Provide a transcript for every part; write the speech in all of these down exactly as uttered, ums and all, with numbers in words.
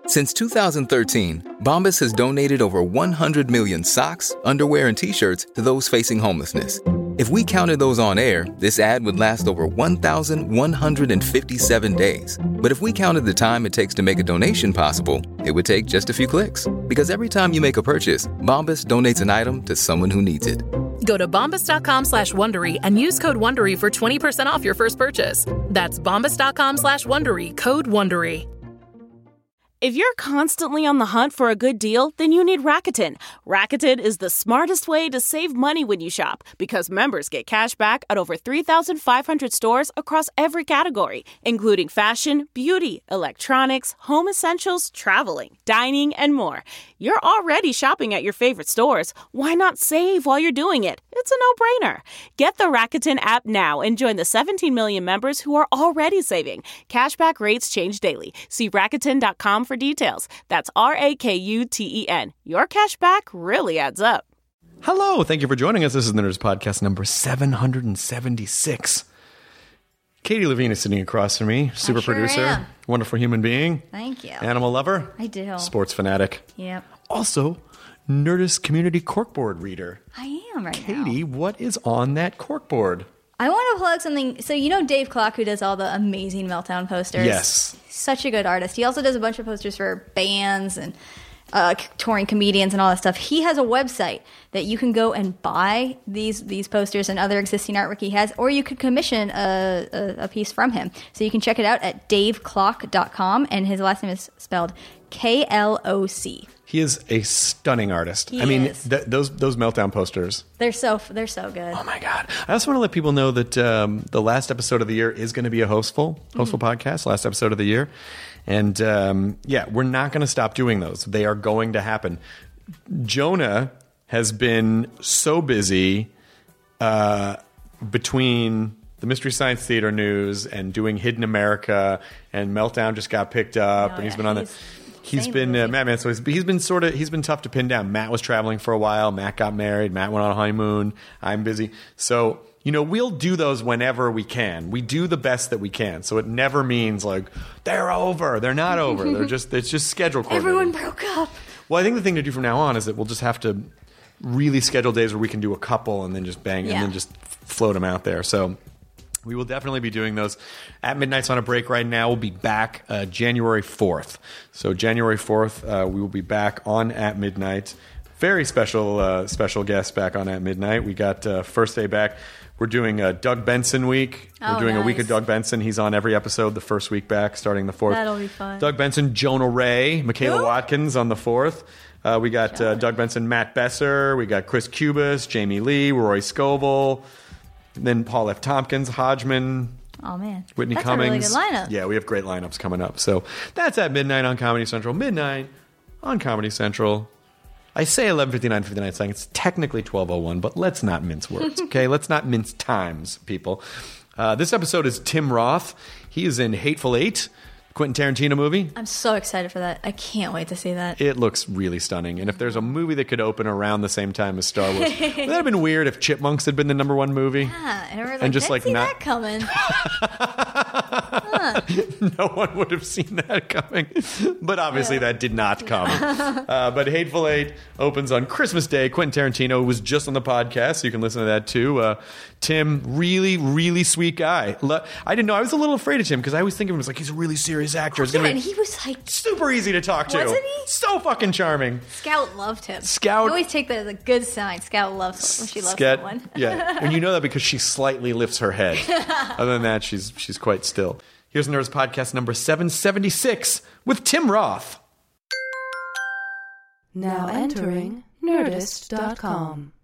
Since two thousand thirteen, Bombas has donated over one hundred million socks, underwear, and T-shirts to those facing homelessness. If we counted those on air, this ad would last over one thousand one hundred fifty-seven days. But if we counted the time it takes to make a donation possible, it would take just a few clicks. Because every time you make a purchase, Bombas donates an item to someone who needs it. Go to bombas.com slash Wondery and use code Wondery for twenty percent off your first purchase. That's bombas.com slash Wondery, code Wondery. If you're constantly on the hunt for a good deal, then you need Rakuten. Rakuten is the smartest way to save money when you shop because members get cash back at over three thousand five hundred stores across every category, including fashion, beauty, electronics, home essentials, traveling, dining, and more. You're already shopping at your favorite stores. Why not save while you're doing it? It's a no-brainer. Get the Rakuten app now and join the seventeen million members who are already saving. Cashback rates change daily. See Rakuten dot com for details. That's R A K U T E N. Your cashback really adds up. Hello, thank you for joining us. This is the Nerds Podcast number seven hundred seventy-six. Katie Levine is sitting across from me, super sure producer, am. wonderful human being. Thank you. Animal lover. I do. Sports fanatic. Yep. Also, Nerdist community corkboard reader. I am right Katie, now. Katie, what is on that corkboard? I want to plug something. So you know Dave Clark, who does all the amazing Meltdown posters? Yes. Such a good artist. He also does a bunch of posters for bands and uh, touring comedians and all that stuff. He has a website that you can go and buy these these posters and other existing artwork he has, or you could commission a, a, a piece from him. So you can check it out at dave clock dot com, and his last name is spelled K L O C. He is a stunning artist. He I mean, is. Th- those those Meltdown posters. They're so they're so good. Oh my God! I also want to let people know that um, the last episode of the year is going to be a hostful hostful mm-hmm. podcast. Last episode of the year, and um, yeah, we're not going to stop doing those. They are going to happen. Jonah has been so busy uh, between the Mystery Science Theater news and doing Hidden America, and Meltdown just got picked up, oh, and he's yeah, been on the. he's- He's Same been uh, movie. Matt Man, so he's, he's been sort of he's been tough to pin down. Matt was traveling for a while. Matt got married. Matt went on a honeymoon. I'm busy, so you know we'll do those whenever we can. We do the best that we can, so it never means like they're over. They're not over. They're just it's just schedule coordinating. Everyone broke up. Well, I think the thing to do from now on is that we'll just have to really schedule days where we can do a couple and then just bang Yeah. and then just float them out there. So. We will definitely be doing those. At Midnight's on a break right now. We'll be back uh, January fourth. So January fourth, uh, we will be back on At Midnight. Very special uh, special guest back on At Midnight. We got uh, first day back. We're doing a Doug Benson week. Oh, We're doing nice. a week of Doug Benson. He's on every episode the first week back, starting the fourth. That'll be fun. Doug Benson, Jonah Ray, Michaela Who? Watkins on the fourth. Uh, we got uh, Doug Benson, Matt Besser. We got Chris Cubis, Jamie Lee, Roy Scovel. And then Paul F. Tompkins, Hodgman. Oh man, Whitney that's Cummings. a really good lineup. Yeah, we have great lineups coming up. So that's at midnight on Comedy Central. Midnight on Comedy Central. I say eleven fifty-nine, fifty-nine seconds. It's technically twelve oh one, but let's not mince words, okay? Let's not mince times, people. Uh, this episode is Tim Roth. He is in Hateful Eight, Quentin Tarantino movie. I'm so excited for that. I can't wait to see that. It looks really stunning. And if there's a movie that could open around the same time as Star Wars, would that have been weird if Chipmunks had been the number one movie? Yeah, and everyone's And like, just, didn't like, see not- that coming. No one would have seen that coming. But obviously that did not come. Uh, but Hateful Eight opens on Christmas Day. Quentin Tarantino was just on the podcast, so you can listen to that too. Uh, Tim, really, really sweet guy. Lo- I didn't know. I was a little afraid of Tim because I always think of him as like he's a really serious actor. It's Yeah, gonna and be he was like, super easy to talk to. Wasn't he? So fucking charming. Scout loved him. Scout- I always take that as a good sign. Scout loves when she loves Scat- someone. Yeah, and you know that because she slightly lifts her head. Other than that, she's she's quite still. Here's Nerds Podcast number seven seventy-six with Tim Roth. Now entering Nerdist dot com.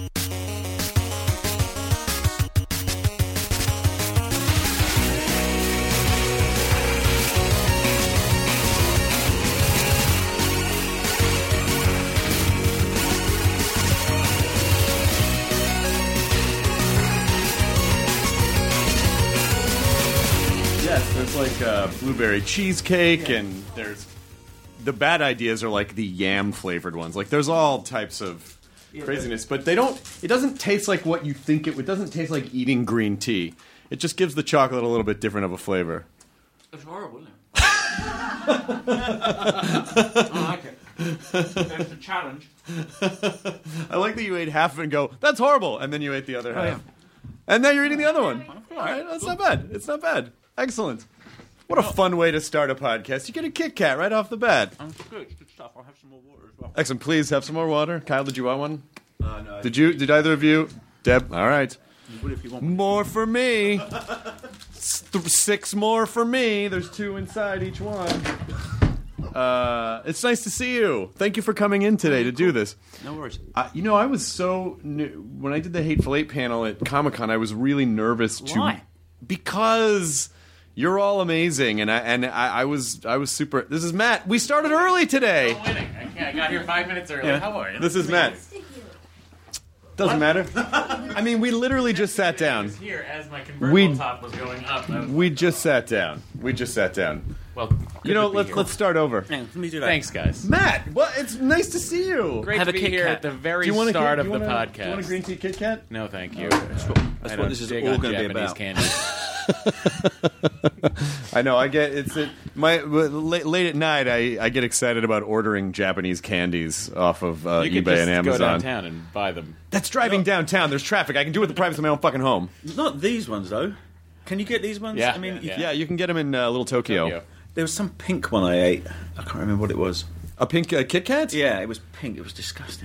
Yes, there's like uh, blueberry cheesecake, and there's the bad ideas are like the yam flavored ones. Like there's all types of craziness, but they don't. It doesn't taste like what you think it. It doesn't taste like eating green tea. It just gives the chocolate a little bit different of a flavor. It's horrible, isn't it? I like it. That's a challenge. I like that you ate half of it and go, that's horrible, and then you ate the other half. yeah. And now you're eating the other one. All right, that's not bad. It's not bad. Excellent. What a fun way to start a podcast. You get a Kit Kat right off the bat. Um, good, good stuff. I'll have some more water as well. Excellent. Please have some more water. Kyle, did you want one? Uh, no, Did you? Did either of you? Deb? All right. you would if you want. More for me. S- th- Six more for me. There's two inside each one. Uh, it's nice to see you. Thank you for coming in today to do this. No worries. Uh, you know, I was so new, when I did the Hateful Eight panel at Comic-Con, I was really nervous to Why? because you're all amazing, and I and I, I was I was super. This is Matt. We started early today. Winning. I got here five minutes early. How are you? This is Matt. Doesn't matter. I mean, we literally just sat I down. was here as my convertible We- top was going up. I was- We just sat down. We just sat down. well, You know, good to be let's here. let's start over. Yeah, let me do that. Thanks, guys. Matt, well, it's nice to see you. Great Have to a be Kit here Kat. at the very Do you want a start Kit- of do the you want a- podcast. Do you want a green tea Kit Kat? No, thank you. That's what, that's I what don't this is dig all on going to be Japanese about. candy. I know. I get it's it, my late, late at night. I, I get excited about ordering Japanese candies off of uh, You could eBay just and go Amazon. downtown and buy them. That's driving downtown. There's traffic. I can do it with the privacy of my own fucking home. Not these ones, though. Can you get these ones? Yeah, I mean, yeah, you- yeah. Yeah, you can get them in uh, Little Tokyo. Tokyo. there was some pink one I ate. I can't remember what it was. A pink uh, Kit Kat? Yeah, it was pink. It was disgusting.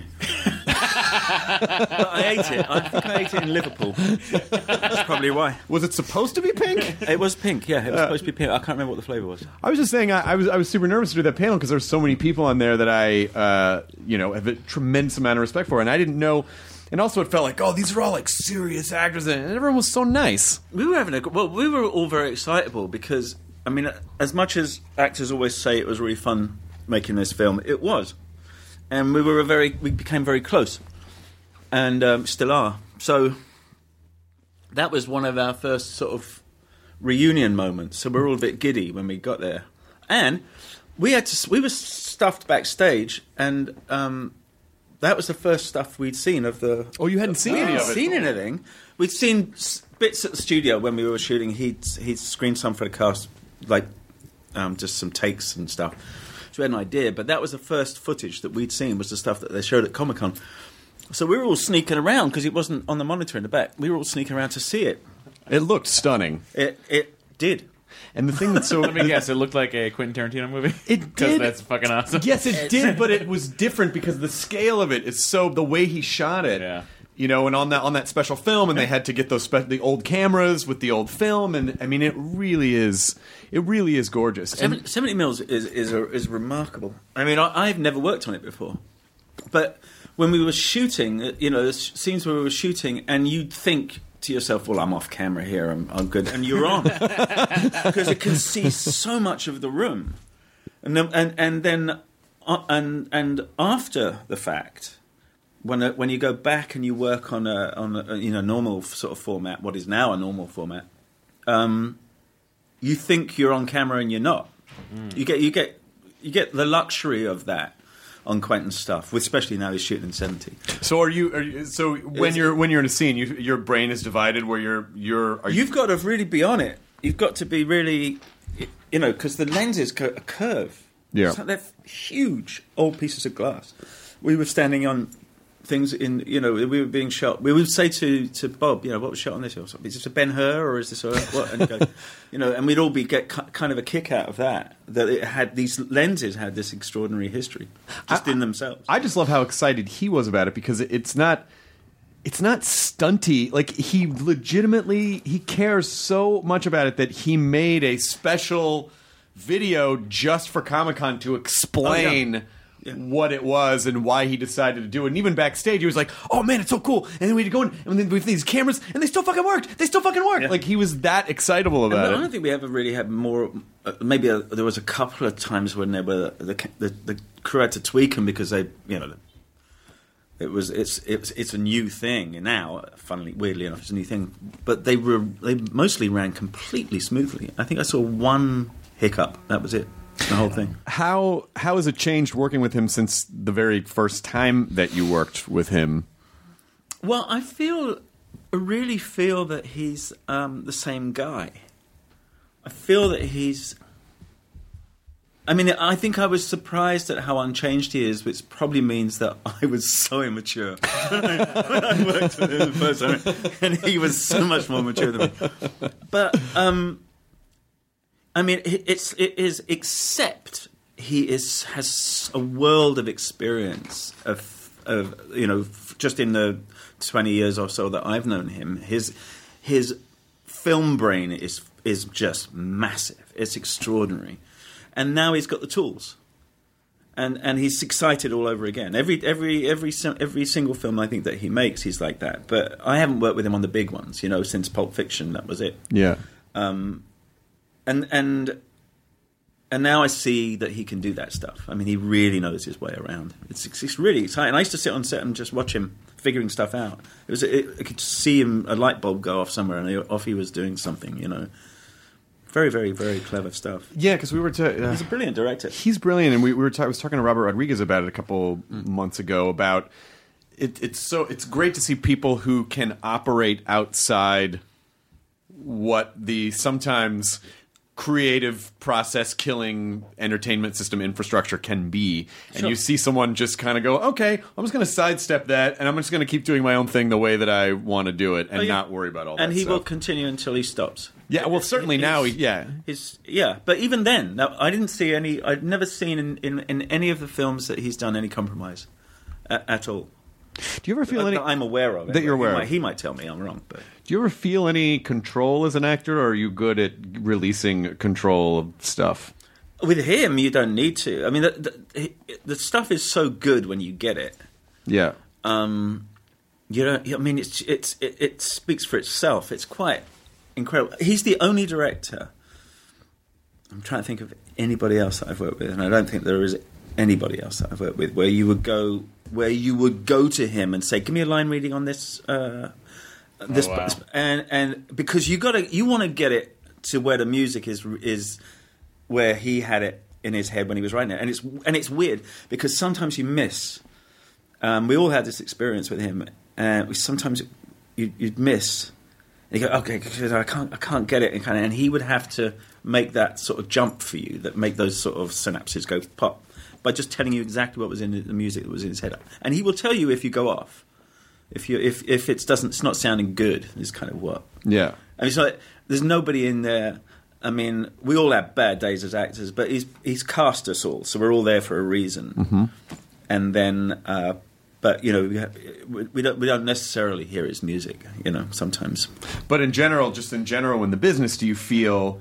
But I ate it. I think I ate it in Liverpool. That's probably why. Was it supposed to be pink? It was pink. Yeah, it was supposed to be pink. I can't remember what the flavour was. I was just saying, I, I was I was super nervous to do that panel because there's so many people on there that I, uh, you know, have a tremendous amount of respect for, and I didn't know. And also, it felt like, oh, these are all like serious actors, and everyone was so nice. We were having a well. We were all very excitable because I mean, as much as actors always say it was really fun making this film, it was, and we were a very we became very close, and um, still are. So that was one of our first sort of reunion moments. So we were all a bit giddy when we got there, and we had to. We were stuffed backstage, and um, that was the first stuff we'd seen of the. Oh, you hadn't seen We any hadn't of it? seen anything. We'd seen s- bits at the studio when we were shooting. He'd he'd screened some for the cast, like um, just some takes and stuff. So we had an idea, but that was the first footage that we'd seen. Was the stuff that they showed at Comic Con. So we were all sneaking around because it wasn't on the monitor in the back. We were all sneaking around to see it. It looked stunning. It it did. And the thing that's so... Let me guess, it looked like a Quentin Tarantino movie? It Because did. that's fucking awesome. Yes, it did, but it was different because the scale of it is so... The way he shot it. Yeah. You know, and on that on that special film, and they had to get those spe- the old cameras with the old film, and I mean, it really is, it really is gorgeous. And Seven, seventy mils is is a, is remarkable. I mean, I, I've never worked on it before, but when we were shooting, uh, you know, the s- scenes where we were shooting, and you'd think to yourself, "Well, I'm off camera here. I'm, I'm good," and you're on because it can see so much of the room, and then and and then uh, and and after the fact. When uh, when you go back and you work on a on a you know normal sort of format, what is now a normal format, um, you think you're on camera and you're not. Mm. You get you get you get the luxury of that on Quentin's stuff, especially now he's shooting in seventy. so are you? Are you so when Is- you're when you're in a scene, you, your brain is divided where you're you're. Are you, You've got to really be on it. You've got to be really, you know, because the lenses cur- curve. Yeah. So they're huge old pieces of glass. We were standing on things in, you know, we were being shot. We would say to, to Bob, you know, what was shot on this? Or something? Is this a Ben-Hur or is this a what? And, go, you know, and we'd all be get ki- kind of a kick out of that. That it had these lenses had this extraordinary history just I- in themselves. I just love how excited he was about it because it's not. It's not stunty. Like, he legitimately, he cares so much about it that he made a special video just for Comic-Con to explain Oh, yeah. what it was and why he decided to do it. And even backstage, he was like, oh man, it's so cool. And then we had to go in, and then we have these cameras, and they still fucking worked. They still fucking worked. Yeah. Like, he was that excitable And about I it. don't think we ever really had more. Uh, maybe a, there was a couple of times when there were the, the, the crew had to tweak them because they, you know, it was it's it's it's a new thing now. Funnily, weirdly enough, it's a new thing. But they were they mostly ran completely smoothly. I think I saw one hiccup. That was it. The whole thing. How how has it changed working with him since the very first time that you worked with him? Well, I feel, I really feel that he's um, the same guy. I feel that he's I mean, I think I was surprised at how unchanged he is, which probably means that I was so immature when I worked with him the first time, and he was so much more mature than me. But um, I mean, it's it is except he is has a world of experience of of you know just in the twenty years or so that I've known him. His his film brain is is just massive. It's extraordinary. And now he's got the tools, and and he's excited all over again. Every every every every single film I think that he makes, he's like that. But I haven't worked with him on the big ones, you know, since Pulp Fiction. That was it. Yeah. Um, and and and now I see that he can do that stuff. I mean, he really knows his way around. It's it's really exciting. I used to sit on set and just watch him figuring stuff out. It was it, I could see him, a light bulb go off somewhere, and he, off he was doing something, you know. Very, very, very clever stuff. Yeah, because we were... To, uh, he's a brilliant director. He's brilliant, and we, we were. Ta- I was talking to Robert Rodriguez about it a couple mm. months ago. About it, it's so it's great to see people who can operate outside what the sometimes creative process killing entertainment system infrastructure can be, and sure. you see someone just kind of go, okay, I'm just going to sidestep that, and I'm just going to keep doing my own thing the way that I want to do it, and oh, yeah. not worry about all and that And he stuff. will continue until he stops. Yeah, well, certainly he's, now, he, yeah. He's, yeah, but even then, now, I didn't see any, I'd never seen in, in, in any of the films that he's done any compromise at, at all. Do you ever feel that, any... That I'm aware of. That you're aware he of. Might, he might tell me I'm wrong, but... Do you ever feel any control as an actor, or are you good at releasing control of stuff? With him, you don't need to. I mean, the, the, the stuff is so good when you get it. Yeah. Um, you don't... I mean, it's, it's, it, it speaks for itself. It's quite... incredible. He's the only director. I'm trying to think of anybody else that I've worked with, and I don't think there is anybody else that I've worked with where you would go, where you would go to him and say, "Give me a line reading on this." Uh, this, oh, wow. and and because you got to, you want to get it to where the music is is where he had it in his head when he was writing it, and it's and it's weird because sometimes you miss. Um, we all had this experience with him, and we sometimes you, you'd miss. And you go, okay, I can't, I can't get it, and kind of, and he would have to make that sort of jump for you, that make those sort of synapses go pop, by just telling you exactly what was in the music that was in his head. And he will tell you if you go off, if you, if if it doesn't, it's not sounding good. Is kind of what. Yeah. And it's like there's nobody in there. I mean, we all have bad days as actors, but he's he's cast us all, so we're all there for a reason. Mm-hmm. And then. Uh, But you know, we, have, we don't we don't necessarily hear his music. You know, sometimes. But in general, just in general, in the business, do you feel?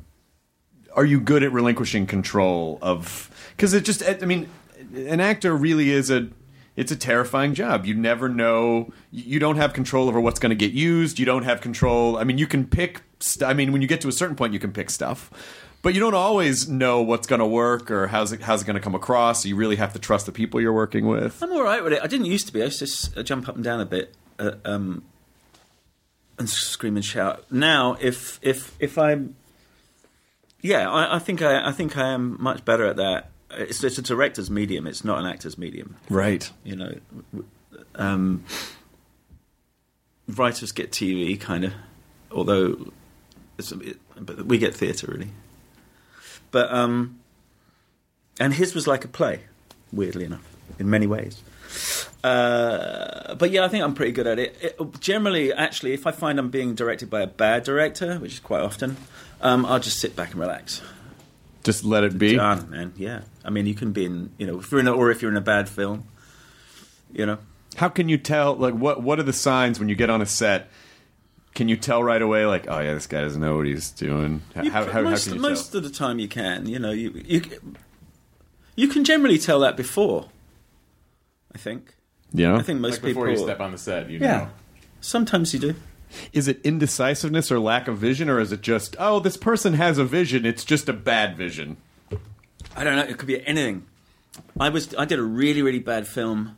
Are you good at relinquishing control of? Because it just, I mean, an actor really is a. It's a terrifying job. You never know. You don't have control over what's going to get used. You don't have control. I mean, you can pick. St- I mean, when you get to a certain point, you can pick stuff. But you don't always know what's going to work or how's it, how's it going to come across. So you really have to trust the people you're working with. I'm all right with it. I didn't used to be. I used to s- jump up and down a bit uh, um, and scream and shout. Now, if if if I'm, yeah, I, I think I, I think I am much better at that. It's, it's a director's medium. It's not an actor's medium. Right. You know, um, writers get T V kind of, although it's a bit, but we get theatre really. But um, and his was like a play, weirdly enough, in many ways. Uh, but yeah, I think I'm pretty good at it. it. Generally, actually, if I find I'm being directed by a bad director, which is quite often, um, I'll just sit back and relax. Just let it be. Done, man. Yeah, I mean, you can be in, you know, if you're in, a, or if you're in a bad film, you know. How can you tell? Like, what what are the signs when you get on a set? Can you tell right away, like, oh yeah, this guy doesn't know what he's doing? How, You, how, how, most how can you most tell? of the time, you can. You know, you you you can generally tell that before. I think. Yeah. I think most like people. before you step on the set, you yeah. know. Sometimes you do. Is it indecisiveness or lack of vision, or is it just, oh, this person has a vision, it's just a bad vision? I don't know. It could be anything. I was. I did a really, really bad film.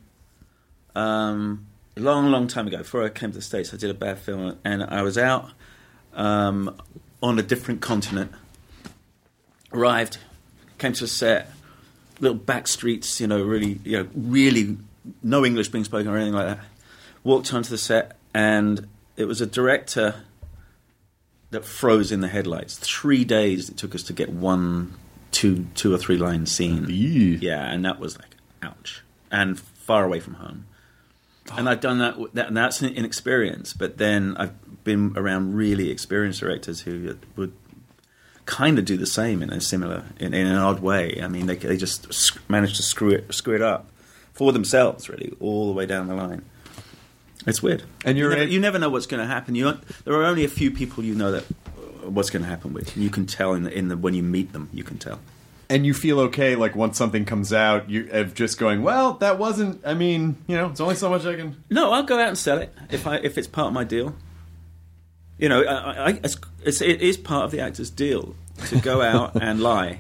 Um, a long, long time ago, before I came to the States, I did a bad film, and I was out um, on a different continent. Arrived, came to a set, little back streets, you know, really, you know, really no English being spoken or anything like that. Walked onto the set, and it was a director that froze in the headlights. Three days it took us to get one two two or three line scene. Eee. Yeah, and that was like, ouch. And far away from home. And I've done that, that and that's an inexperience. But then I've been around really experienced directors who would kind of do the same in a similar, in, in an odd way. I mean, they they just sc- manage to screw it screw it up for themselves, really, all the way down the line. It's weird. And you're you never, in- you never know what's going to happen. You there are only a few people you know that uh, what's going to happen with. You can tell in the, in the when you meet them. You can tell. And you feel okay, like once something comes out, you of just going, well, that wasn't. I mean, you know, it's only so much I can. No, I'll go out and sell it if I if it's part of my deal. You know, I, I, it's, it's, it is part of the actor's deal to go out and lie.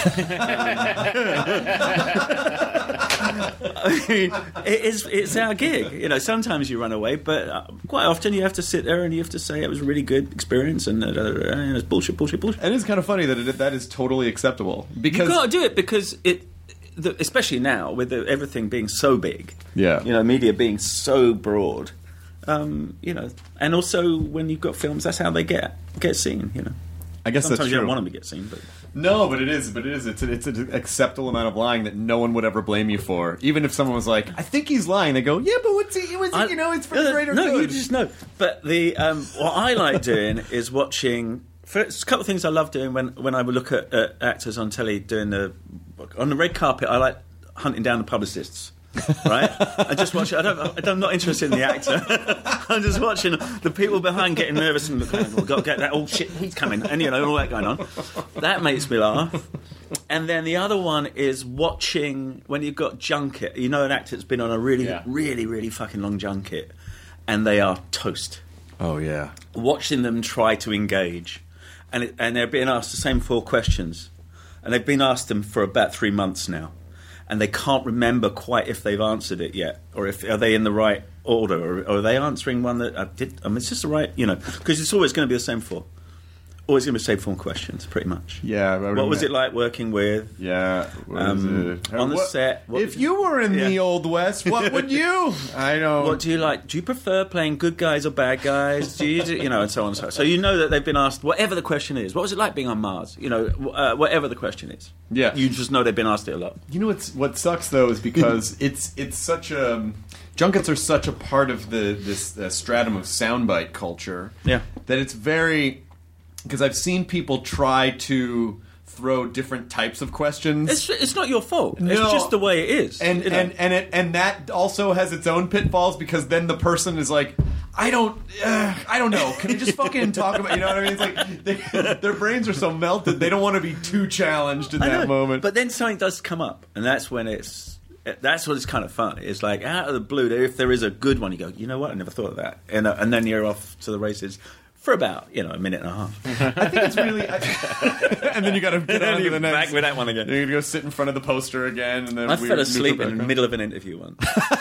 I mean, it is, it's our gig. You know, sometimes you run away, but uh, quite often you have to sit there and you have to say it was a really good experience and, uh, uh, and it's bullshit, bullshit, bullshit. And it's kind of funny that it, that is totally acceptable because You've got to do it because it, the, especially now with the, everything being so big. Yeah. You know, media being so broad. Um, you know, and also when you've got films, that's how they get get seen. You know, I guess sometimes that's you true. don't want them to get seen, but No, but it is. But it is. It's, a, it's an acceptable amount of lying that no one would ever blame you for. Even if someone was like, "I think he's lying," they go, "Yeah, but what's he? Was I- you know, it's for no, the greater no, good." you just know. But the um, what I like doing is watching. For, it's a couple of things I love doing when when I would look at uh, actors on telly doing the on the red carpet. I like hunting down the publicists. Right, I just watch it. I don't. I'm not interested in the actor. I'm just watching the people behind getting nervous and looking. We've got to get that. Oh shit, he's coming, and you know all that going on. That makes me laugh. And then the other one is watching when you've got junket. You know, an actor that's been on a really, Yeah. really, really fucking long junket, and they are toast. Oh yeah. Watching them try to engage, and it, and they're being asked the same four questions, and they've been asked them for about three months now. And they can't remember quite if they've answered it yet, or if are they in the right order, or, or are they answering one that I did? I mean, it's just the right, you know, because it's always going to be the same four, always going to be the same four questions, pretty much. Yeah. I would What was admit. it like working with? Yeah. What Um, is it? on the What- set, what- if you were in Yeah. the Old West, what would you? I know. What do you like? Do you prefer playing good guys or bad guys? Do you, do, you know, and so on and so on. So you know that they've been asked whatever the question is. What was it like being on Mars? You know, uh, whatever the question is. Yeah. You just know they've been asked it a lot. You know what's what sucks though is because it's it's such a um, junkets are such a part of the this uh, stratum of soundbite culture. Yeah. That it's very because I've seen people try to throw different types of questions. It's it's not your fault. No. It's just the way it is. and you know. and and it and that also has its own pitfalls because then the person is like, I don't, uh, I don't know. Can we just fucking talk about? You know what I mean? It's like they, their brains are so melted they don't want to be too challenged in I that know, moment. But then something does come up, and that's when it's that's what it's kind of fun. It's like out of the blue, if there is a good one, you go, you know what? I never thought of that, and uh, and then you're off to the races for about you know a minute and a half. I think it's really, I, and then you got to get on to the next. Back with that one again. You're gonna go sit in front of the poster again, and then I weird fell asleep neutral in the background. middle of an interview once.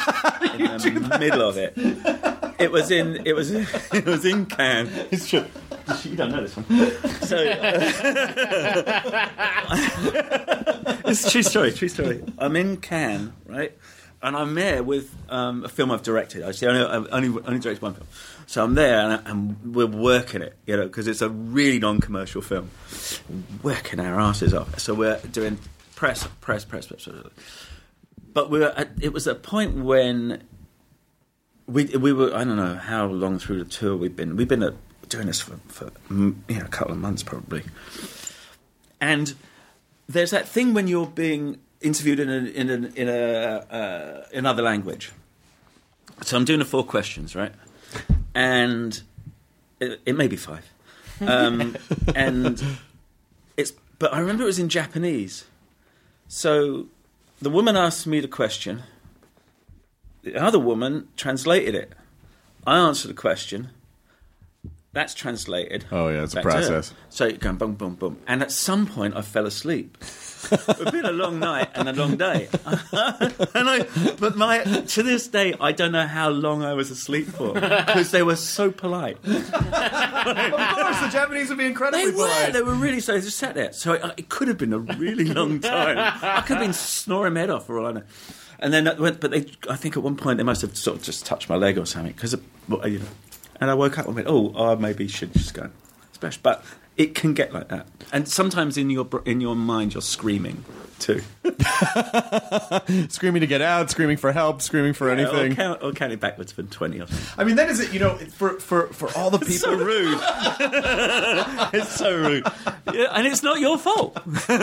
in the middle of it. It was in. It was. It was in Cannes. It's true. You don't know this one. So uh, it's a true story. True story. I'm in Cannes, right, and I'm there with um, a film I've directed. Actually, I only, I've only only directed one film. So I'm there, and, and we're working it, you know, because it's a really non-commercial film. Working our asses off. So we're doing press, press, press, press. press. But we were at, it was a point when we we were I don't know how long through the tour we've been we've been at, doing this for, for you know a couple of months probably, and there's that thing when you're being interviewed in a, in a, in a uh, another language. So I'm doing the four questions, right, and it, it may be five, um, and it's but I remember it was in Japanese, so. The woman asked me the question. The other woman translated it. I answered the question. That's translated. Oh, yeah, it's a back to her. process. So you're going boom, boom, boom. And at some point, I fell asleep. It's been a long night and a long day. and I, but my to this day, I don't know how long I was asleep for because they were so polite. Of course, the Japanese would be incredibly They were. polite. They were really so. They just sat there. So it, it could have been a really long time. I could have been snoring my head off for all I know. And then, that went, but they, I think at one point they must have sort of just touched my leg or something because, you know. And I woke up and went, oh, I maybe should just go and splash. But it can get like that. And sometimes in your br- in your mind, you're screaming too. Screaming to get out, screaming for help, screaming for anything. Or count, or count it backwards from twenty or something. I mean, that is it. You know, for for for all the people. It's so rude. It's so rude. Yeah, and it's not your fault.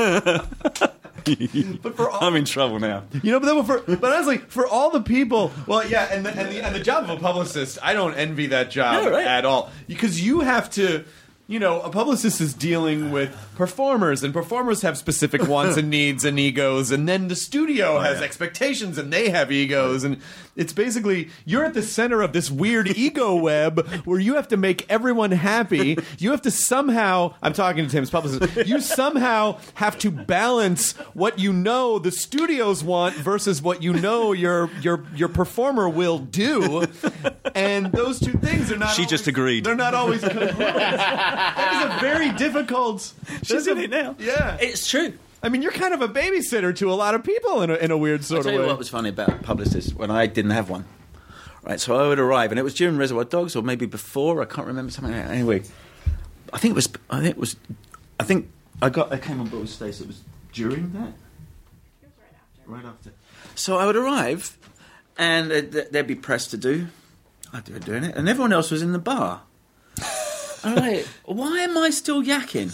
But for all, I'm in trouble now. You know, but, then for, but honestly, for all the people, well, yeah, and the, and the and the job of a publicist, I don't envy that job No, right. at all, because you have to. You know, a publicist is dealing with performers, and performers have specific wants and needs and egos, and then the studio Oh, has yeah. expectations, and they have egos, and it's basically, you're at the center of this weird ego web where you have to make everyone happy. You have to somehow, I'm talking to Tim's publicist, you somehow have to balance what you know the studios want versus what you know your your your performer will do, and those two things are not She always, just agreed. They're not always congruent. That is a very difficult. She's that's in a- it now. Yeah, It's true. I mean, you're kind of a babysitter to a lot of people in a, in a weird I'll sort tell of you way. what was funny about publicists when I didn't have one. Right, so I would arrive, and it was during Reservoir Dogs, or maybe before. I can't remember something. Like that. Anyway, I think it was. I think it was. I think I got. I came on board with Stacey. It was during that. It was right after. Right after. So I would arrive, and uh, th- there'd be press to do. I'd do doing it, and everyone else was in the bar. I'm like, why am I still yakking?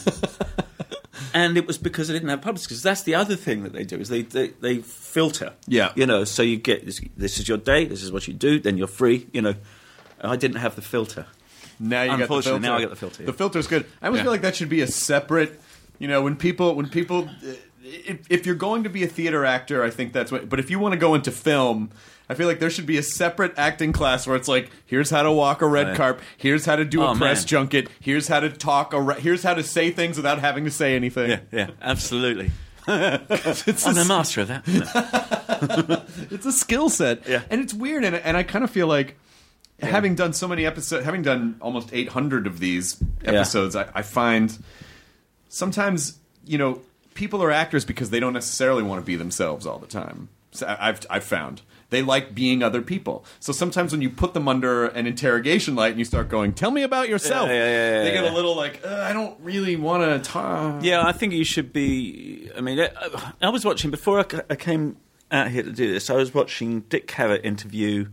And it was because I didn't have publicists. Because that's the other thing that they do is they, they, they filter. Yeah. You know, so you get this, this is your day, this is what you do, then you're free. You know, I didn't have the filter. Now you got the Unfortunately, filter. now I got the filter, yeah. The filter's good. I always Yeah. feel like that should be a separate. You know, when people when people, if, if you're going to be a theater actor, I think that's what. But if you want to go into film, I feel like there should be a separate acting class where it's like, here's how to walk a red Right. carpet, here's how to do a Oh, press man. junket, here's how to talk, a re- here's how to say things without having to say anything. Yeah, yeah, absolutely. It's I'm a the master of that. No. It's a skill set, Yeah. and it's weird, and, and I kind of feel like having done so many episodes, having done almost eight hundred of these episodes, I, I find sometimes, you know, people are actors because they don't necessarily want to be themselves all the time. So I- I've I've found they like being other people. So sometimes when you put them under an interrogation light and you start going, "Tell me about yourself," Yeah, yeah, yeah, yeah, they get yeah. a little like, uh, "I don't really want to talk." Yeah, I think you should be. I mean, I, I was watching before I, I came out here to do this. I was watching Dick Cavett interview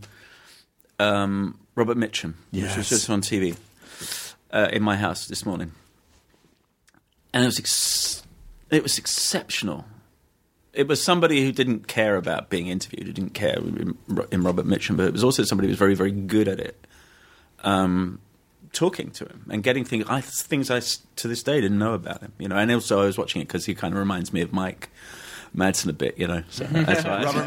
um, Robert Mitchum, which Yes. was just on T V uh, in my house this morning, and it was ex- it was exceptional. It was somebody who didn't care about being interviewed, who didn't care in, in Robert Mitchum, but it was also somebody who was very, very good at it. Um, talking to him and getting things, I, things I s- to this day didn't know about him, you know. And also, I was watching it because he kind of reminds me of Mike Madsen a bit, you know. So that's why. Robert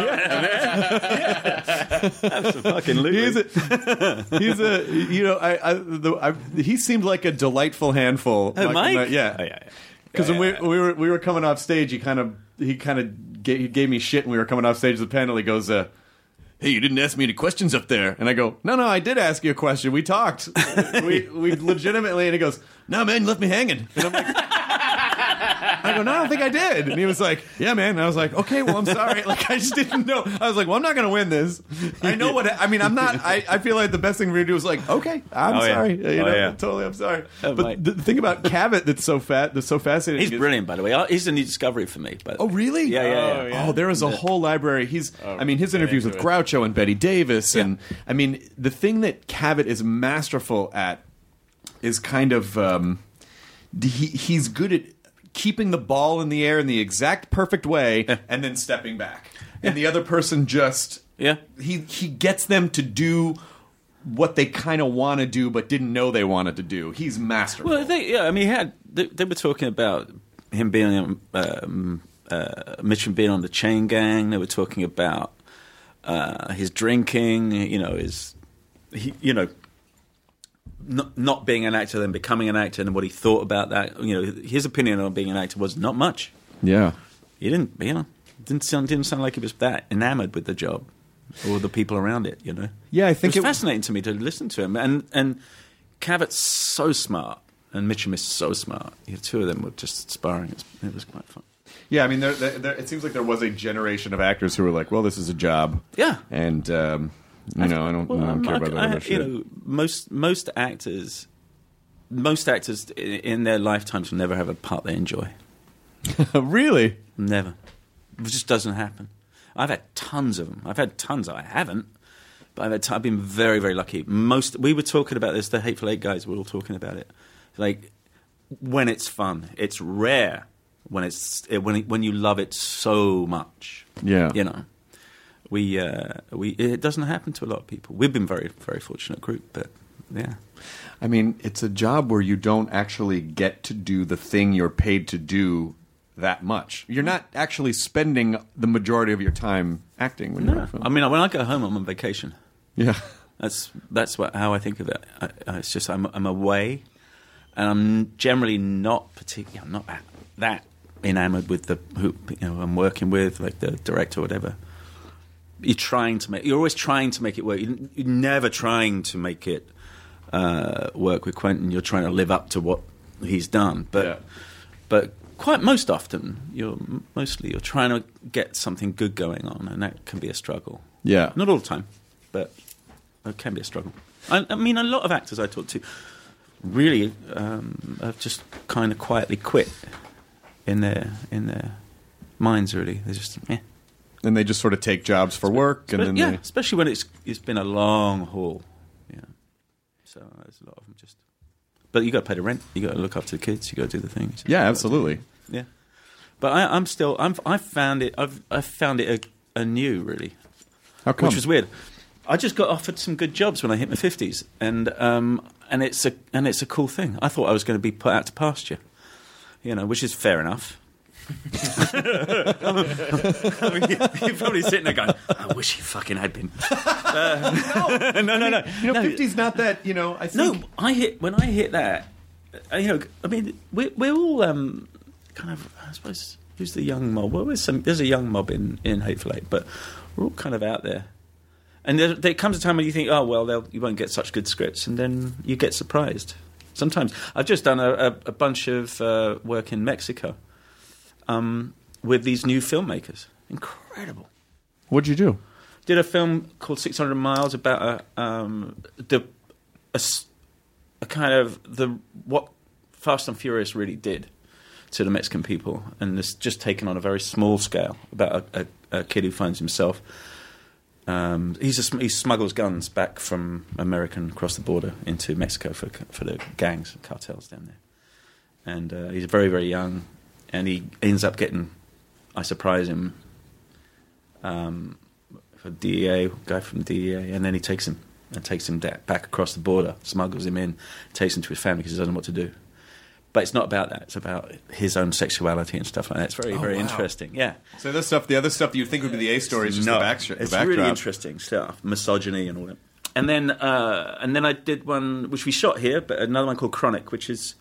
That's fucking He's a, he's a, you know, I, I, the, I, he seemed like a delightful handful. Oh, Mike? Ma- yeah, Oh, yeah, yeah. Because Yeah, when yeah, we, we were we were coming off stage, he kind of he kind of gave, he gave me shit when we were coming off stage of the panel. He goes, uh, "Hey, you didn't ask me any questions up there," and I go, "No, no, I did ask you a question. We talked, we we legitimately." And he goes, "No, man, you left me hanging." And I'm like. I go, no, I don't think I did. And he was like, yeah, man. And I was like, okay, well, I'm sorry. Like, I just didn't know. I was like, well, I'm not going to win this. I know what, I mean, I'm not, I, I feel like the best thing for me to do is like, okay, I'm Oh, yeah. sorry. You Oh, know, yeah. totally, I'm sorry. Oh, but mate. the thing about Cavett that's so fat, that's so fascinating. He's is- brilliant, by the way. He's a new discovery for me. But Oh, really? Yeah, yeah, yeah. Oh, yeah. Oh, there is a whole library. He's, I mean, his get interviews into with it. Groucho and Betty Davis. And, I mean, the thing that Cavett is masterful at is kind of, um, he, he's good at keeping the ball in the air in the exact perfect way and then stepping back. And the other person just, Yeah. he, he gets them to do what they kind of want to do but didn't know they wanted to do. He's masterful. Well, they, yeah, I mean, he had they, they were talking about him being on, um, uh, Mitchum being on the Chain Gang. They were talking about uh, his drinking. You know, his he, you know, not not being an actor, then becoming an actor, and what he thought about that. You know, his opinion on being an actor was not much. yeah. He didn't, you know, didn't sound didn't sound like he was that enamored with the job or the people around it. You know. Yeah, I think it it was fascinating to me to listen to him, and and Cavett's so smart, and Mitchum is so smart. The two of them were just sparring. It was, it was quite fun. Yeah, I mean, there, there, there, it seems like there was a generation of actors who were like, well, this is a job. Yeah. And, um, you know, I don't, Well, I don't care like, about that I- other you shit. know, most most actors most actors i- in their lifetimes will never have a part they enjoy. Really? Never. It just doesn't happen. I've had tons of them. I've had tons. I haven't. But I've, had t- I've been very, very lucky. Most we were talking about this. The Hateful Eight guys were all talking about it. Like when it's fun, it's rare. When it's it, when it, when you love it so much, Yeah. you know, we uh, we it doesn't happen to a lot of people. We've been very, very fortunate group, but yeah. I mean, it's a job where you don't actually get to do the thing you're paid to do that much. You're not actually spending the majority of your time acting when you're on film. I mean, when I go home, I'm on vacation. Yeah. That's that's what how I think of it. I, I, it's just I'm I'm away, and I'm generally not particularly I'm not that, that enamored with the who you know I'm working with, like the director or whatever. You're trying to make. You're always trying to make it work. You're, you're never trying to make it uh, work with Quentin. You're trying to live up to what he's done. But Yeah. but quite most often, you're mostly you're trying to get something good going on, and that can be a struggle. Yeah. Not all the time, but it can be a struggle. I, I mean, a lot of actors I talk to really um, have just kind of quietly quit in their in their minds. Really, they're just eh. And they just sort of take jobs for work, and But, then yeah, they... especially when it's it's been a long haul. Yeah, so there's a lot of them just. But you got to pay the rent. You got to look after the kids. You got to do the things. Yeah, absolutely. Yeah, but I, I'm still. I'm. I found it. I've. I found it a, anew, really, How come? which was weird. I just got offered some good jobs when I hit my fifties, and um, and it's a and it's a cool thing. I thought I was going to be put out to pasture, you know, which is fair enough. I mean, you're probably sitting there going, "I wish he fucking had been." Uh, no, no, no. You know, no. fifty's not that, you know, I No, think... I hit when I hit that. uh, You know, I mean, we're, we're all um, kind of. I suppose who's the young mob? Well, there's, some, there's a young mob in in Hateful Eight, but we're all kind of out there. And there, there comes a time when you think, oh well, they'll, you won't get such good scripts, and then you get surprised. Sometimes I've just done a, a, a bunch of uh, work in Mexico um, with these new filmmakers. Incredible. What'd you do? Did a film called six hundred miles about a, um, the a, s- a kind of the what Fast and Furious really did to the Mexican people, and it's just taken on a very small scale about a, a, a kid who finds himself. Um, he's a, sm- he smuggles guns back from America and across the border into Mexico for for the gangs and cartels down there, and uh, he's very very young, and he ends up getting. I surprise him. Um, for D E A, guy from D E A, and then he takes him and takes him da- back across the border, smuggles him in, takes him to his family because he doesn't know what to do. But it's not about that. It's about his own sexuality and stuff like that. It's very, Oh, very wow. interesting. Yeah. So this stuff, the other stuff that you'd think would be the A story is just No, the, back, the it's backdrop. really interesting stuff, misogyny and all that. And then, uh, and then I did one which we shot here, but another one called Chronic, which is,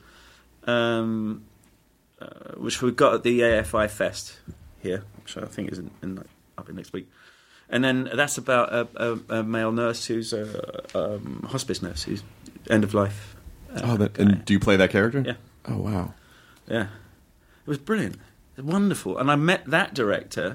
um, uh, which we got at the A F I Fest here, which I think is in, in, up in next week. And then that's about a, a, a male nurse who's a um, hospice nurse who's end of life. Uh, Oh, that, guy. and do you play that character? Yeah. Oh, wow. Yeah, it was brilliant, wonderful, and I met that director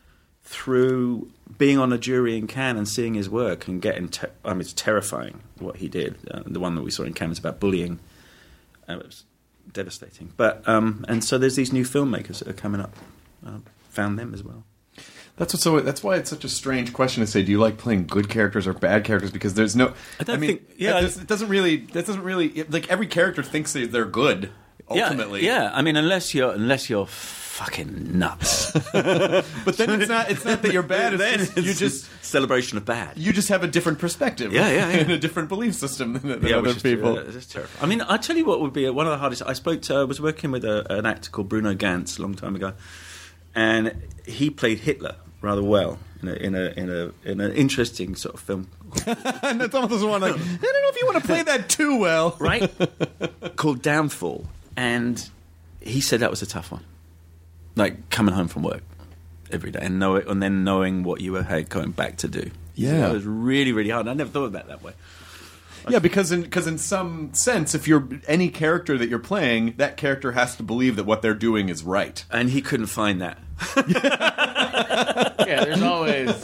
through being on a jury in Cannes and seeing his work and getting. Te- I mean, it's terrifying what he did. Uh, the one that we saw in Cannes was about bullying. Uh, it was devastating. But um, and so there's these new filmmakers that are coming up. Uh, found them as well. That's what's so. That's why it's such a strange question to say. Do you like playing good characters or bad characters? Because there's no. I don't mean, think- yeah, it, does- it doesn't really. That doesn't really. Like every character thinks they- they're good. Ultimately, yeah, yeah. I mean, unless you're unless you're fucking nuts. But then it's not. It's not that you're bad. It's Then just, it's you just celebration of bad. you just have a different perspective. Yeah, yeah, yeah. and a different belief system than, than yeah, other which is, people. Uh, it's terrifying. I mean, I tell you what would be one of the hardest. I spoke to. I was working with a, an actor called Bruno Ganz a long time ago, and he played Hitler rather well in a in a in a in an interesting sort of film, and it's almost one like I don't know if you want to play that too well, right? Called Downfall, and he said that was a tough one, like coming home from work every day and know it, and then knowing what you were had going back to do. Yeah. It was really really hard. I never thought about it that way. Yeah, because in because in some sense, if you're any character that you're playing, that character has to believe that what they're doing is right. And he couldn't find that. Yeah, there's always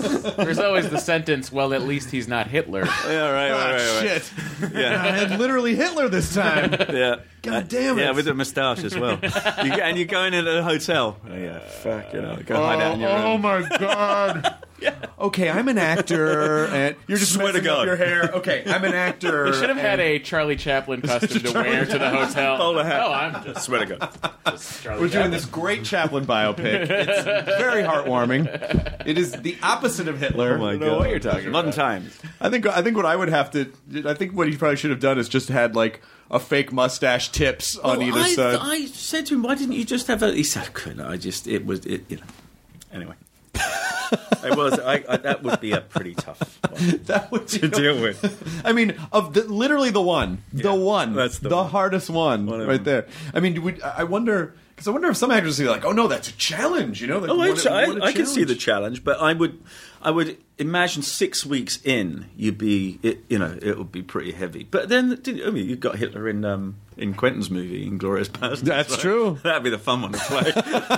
There's always the sentence, well, at least he's not Hitler. Yeah, right, right, right, right. Shit. Yeah. I had literally Hitler this time. Yeah. God damn it. Yeah, with a moustache as well. You, and you're going into a hotel. Oh, yeah, fuck, you know, go hide out in your room. Oh my god. Yeah. Okay, I'm an actor, and you're just Swear to messing up God. your hair. Okay, I'm an actor. They should have had a Charlie Chaplin costume to wear to the hotel. Bowler hat. Oh, I'm just Swear to God. just Charlie We're doing Chaplin. this great Chaplin biopic. It's very heartwarming. It is the opposite of Hitler. Oh my I don't know God. what you're talking Modern about. times. I think I think what I would have to I think what he probably should have done is just had like a fake mustache tips on Well, either I, side. I said to him, "Why didn't you just have a?" He said, "Couldn't I just? It was it, you know." Anyway, it was. I, I, that would be a pretty tough one that would to deal with. I mean, of the, literally the one, the Yeah, one, that's the the one. hardest one, One of right them. there. I mean, would, I wonder because I wonder if some actors are like, "Oh no, that's a challenge," you know? Like, Oh, I, what a- I, what a I can see the challenge. challenge, but I would, I would imagine six weeks in, you'd be, it, you know, it would be pretty heavy. But then, didn't, I mean, you've got Hitler in um, in Quentin's movie, Inglourious Basterds. That's so true. That'd be the fun one to play.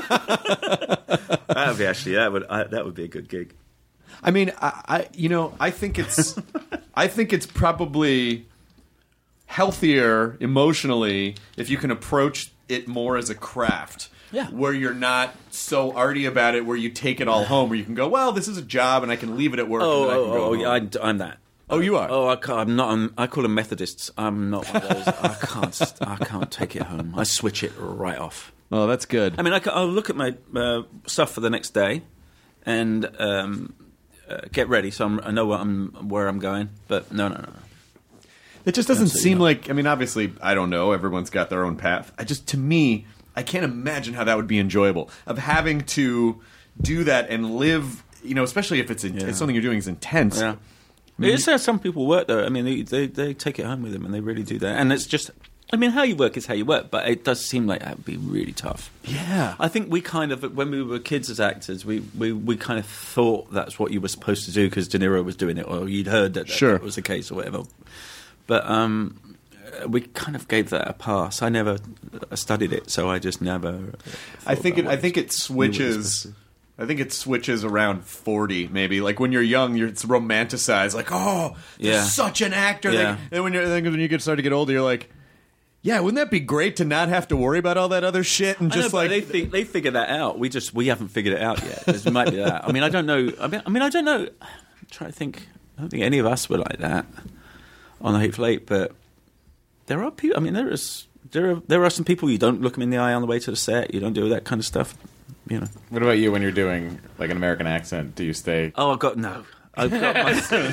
That would be actually that would I, that would be a good gig. I mean, I, I you know, I think it's, I think it's probably healthier emotionally if you can approach it more as a craft. Yeah. Where you're not so arty about it, where you take it all home, where you can go, well, this is a job, and I can leave it at work. Oh, and then I can oh, go oh, home. yeah, I, I'm that. Oh, you are. Oh, I can't, I'm not. I'm, I call them Methodists. I'm not one of those. I can't. I can't take it home. I switch it right off. Oh, that's good. I mean, I, will look at my uh, stuff for the next day, and um, uh, get ready. So I'm, I know where I'm where I'm going. But no, no, no. It just doesn't Absolutely seem not. like. I mean, obviously, I don't know. Everyone's got their own path. I just, to me, I can't imagine how that would be enjoyable. Of having to do that and live, you know, especially if it's, in, Yeah. if something you're doing is intense. Yeah. It's how some people work, though. I mean, they, they they take it home with them, and they really do that. And it's just, I mean, how you work is how you work, but it does seem like that would be really tough. Yeah. I think we kind of, when we were kids as actors, we, we, we kind of thought that's what you were supposed to do because De Niro was doing it, or you'd heard that, that Sure. that was the case, or whatever. But um, we kind of gave that a pass. I never studied it, so I just never. I think it. about I what think it's- it switches. I think it switches around forty, maybe. Like when you're young, you're, it's romanticized. Like, oh, there's Yeah. such an actor. Yeah. Like, and when you're then when you get start to get older, you're like, yeah, wouldn't that be great to not have to worry about all that other shit and I know, just but like they think, they figure that out. We just we haven't figured it out yet. There might be that. I mean, I don't know. I mean, I mean, I don't know. I'm trying to think. I don't think any of us were like that on the Hateful Eight, but there are people. I mean, there is there are there are some people you don't look them in the eye on the way to the set. You don't do that kind of stuff. You know. What about you when you're doing like an American accent? Do you stay? Oh, I've got no. I've got my.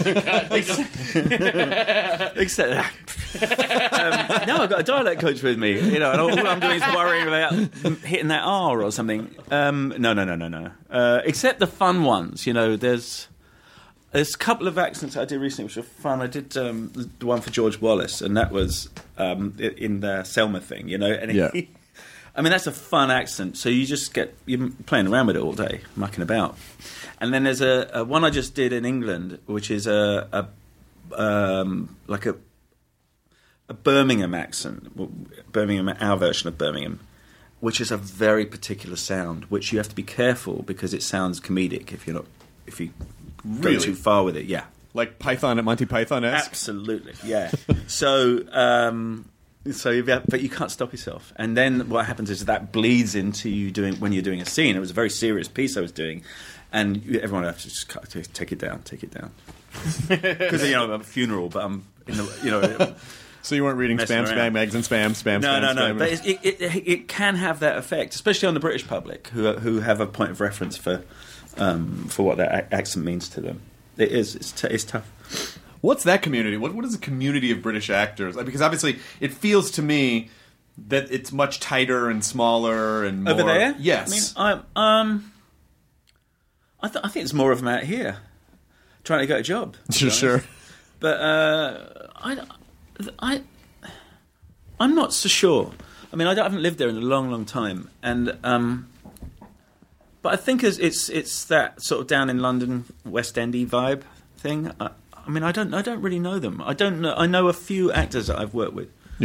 Except um, no, I've got a dialect coach with me. You know, and all I'm doing is worrying about hitting that R or something. Um, no, no, no, no, no. Uh, except the fun ones. You know, there's there's a couple of accents I did recently which were fun. I did um, the one for George Wallace, and that was um, in the Selma thing. You know, and Yeah. he, I mean, that's a fun accent. So you just get you're playing around with it all day, mucking about. And then there's a, a one I just did in England, which is a, a um, like a a Birmingham accent, Birmingham, our version of Birmingham, which is a very particular sound, which you have to be careful because it sounds comedic if you're not if you Really? go too far with it. Yeah, like Python at Monty Python esque. absolutely. Yeah. so. Um, So, you've got- but you can't stop yourself, and then what happens is that bleeds into you doing when you're doing a scene. It was a very serious piece I was doing, and you, everyone has to just cut, take it down, take it down, because you know I'm at a funeral, but I'm in the you know. So you weren't reading Messing spam, around. spam, eggs and spam, spam, No, spam, no, no. spam. But it, it, it, it can have that effect, especially on the British public, who who have a point of reference for um, for what that a- accent means to them. It is. It's, t- it's tough. What's that community? What What is a community of British actors? Like, because obviously, it feels to me that it's much tighter and smaller and more, Over there, Yes, I mean, I, um, I, th- I think it's more of them out here trying to get a job. to be sure, honest. sure. But uh, I, I, I'm not so sure. I mean, I, don't- I haven't lived there in a long, long time, and um, but I think it's, it's it's that sort of down in London West Endy vibe thing. I, I mean, I don't I don't really know them. I don't know. I know a few actors that I've worked with. Yeah.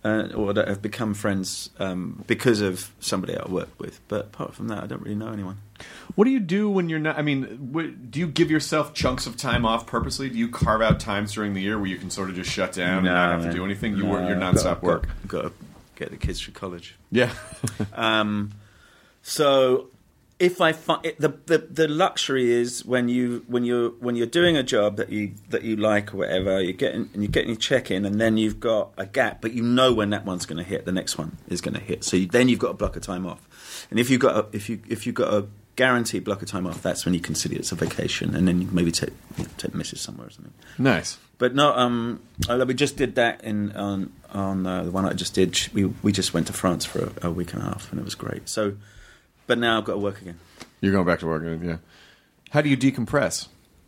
uh, or that have become friends um, because of somebody I work with. But apart from that, I don't really know anyone. What do you do when you're not? I mean, what, do you give yourself chunks of time off purposely? Do you carve out times during the year where you can sort of just shut down No, and not have man. to do anything? You No, work, you're I've nonstop got, work. Got, got to get the kids through college. Yeah. Um, so if I find the, the the luxury is when you when you when you're doing a job that you that you like or whatever, you're getting and you're getting your check in, and then you've got a gap, but you know when that one's going to hit, the next one is going to hit. So you, then you've got a block of time off, and if you've got a, if you if you've got a guaranteed block of time off, that's when you consider it's a vacation, and then you maybe take you know, take the missus somewhere or something. Nice. But no, um, uh, we just did that in on on uh, the one I just did. We we just went to France for a, a week and a half, and it was great. So, but now I've got to work again. You're going back to work, yeah. How do you decompress?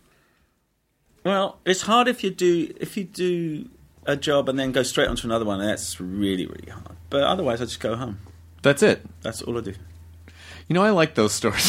Well, it's hard if you do if you do a job and then go straight onto another one. That's really really hard. But otherwise, I just go home. That's it. That's all I do. You know, I like those stories.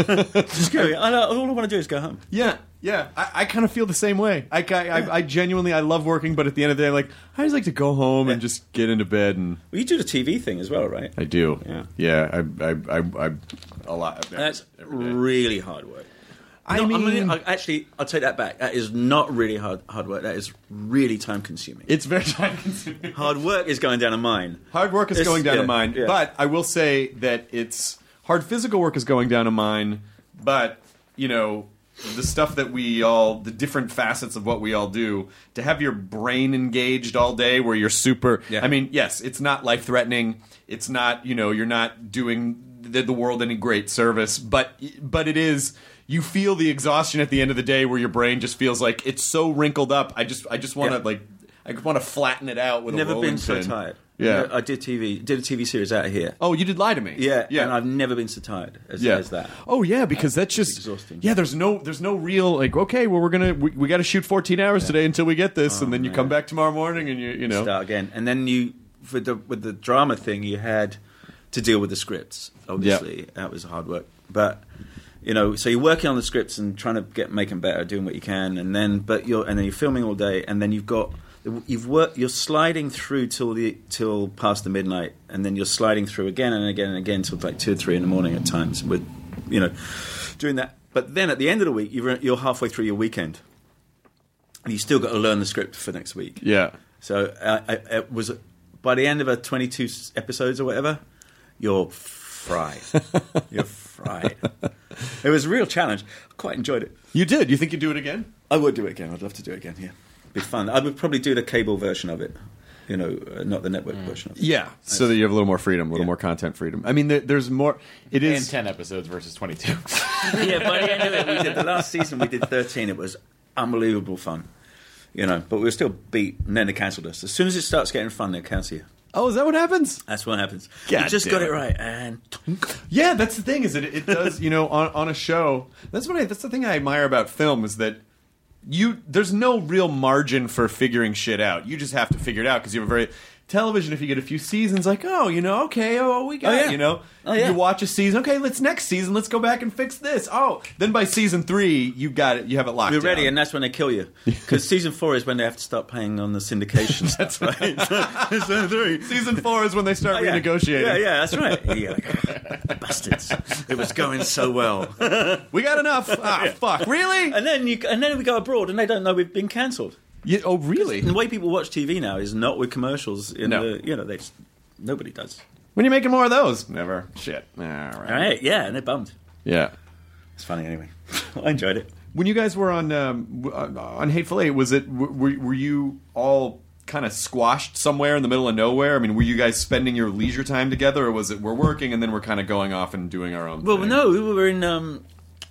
Just go. I, all I want to do is go home. Yeah, yeah. I, I kind of feel the same way. I, I, I, I genuinely, I love working, but at the end of the day, I'm like, I just like to go home and just get into bed. And Well, you do the T V thing as well, right? I do. Yeah. Yeah. I, I, I, I a lot. That's every day. really hard work. I No, mean, mean, I, actually, I'll take that back. That is not really hard hard work. That is really time consuming. it's very time consuming. Hard work is going down a mine. Hard work is It's- going down yeah, a mine, yeah. but I will say that it's hard physical work is going down a mine. But you know, the stuff that we all, the different facets of what we all do, to have your brain engaged all day, where you're super. Yeah. I mean, yes, it's not life threatening. It's not, you know, you're not doing the, the world any great service, but but it is. You feel the exhaustion at the end of the day, where your brain just feels like it's so wrinkled up. I just I just want to Yeah. like I want to flatten it out with Never a rolling been so pin. tired. Yeah. I did T V. Did a T V series out here. Oh, you did Lie to Me. Yeah, yeah. and I've never been so tired as, yeah. as that. Oh yeah, because that's just exhausting. Yeah, there's no there's no real like okay, well we're gonna we, we got to shoot fourteen hours today until we get this, and then you man. come back tomorrow morning and you you know Start again, and then you with the with the drama thing, you had to deal with the scripts. Obviously, that was hard work, but. You know, so you're working on the scripts and trying to get make them better, doing what you can, and then but you're and then you're filming all day, and then you've got you've worked you're sliding through till the till past the midnight, and then you're sliding through again and again and again till like two or three in the morning at times. With you know, doing that, but then at the end of the week, you're you're halfway through your weekend, and you still got to learn the script for next week. yeah. So uh, I, it was by the end of a twenty-two episodes or whatever, you're fried. You're fried. It was a real challenge. I quite enjoyed it. You did. You think you'd do it again? I would do it again. I'd love to do it again. Yeah, it'd be fun. I would probably do the cable version of it. You know, uh, not the network version of it. Yeah, so that you have a little more freedom, a little Yeah. more content freedom. I mean, there, there's more. It And is. ten episodes versus twenty-two. Yeah, by the end of it, we did the last season. We did thirteen. It was unbelievable fun. You know, but we were still beat, and then they cancelled us. As soon as it starts getting fun, they cancel you. Oh, is that what happens? That's what happens. God you just damn got it. it right, and tunk. Yeah, that's the thing. Is it? It does. You know, on on a show. That's what I. That's the thing I admire about film is that you. There's no real margin for figuring shit out. You just have to figure it out because you have a very. Television, if you get a few seasons, like, oh, you know, okay, oh, we got, Oh, yeah. you know, Oh, yeah. you watch a season, okay, let's next season, let's go back and fix this. Oh, then by season three, you got it, you have it locked You're ready, down. and that's when they kill you. Because season four is when they have to start paying on the syndication stuff, right? Season three. Season four is when they start Oh, yeah. renegotiating. Yeah, yeah, that's right. You're like, bastards. It was going so well. We got enough. Ah, fuck. Really? And then you, and then we go abroad, and they don't know we've been cancelled. Yeah, oh, really? And the way people watch T V now is not with commercials. In No. the, you know, they just, nobody does. When are you making more of those? Never. Shit. All right. All right, yeah, and they're bummed. Yeah. It's funny anyway. I enjoyed it. When you guys were on um, w- uh, on Hateful Eight, was it w- were, were you all kind of squashed somewhere in the middle of nowhere? I mean, were you guys spending your leisure time together, or was it we're working and then we're kind of going off and doing our own Well, thing? no, we were in um,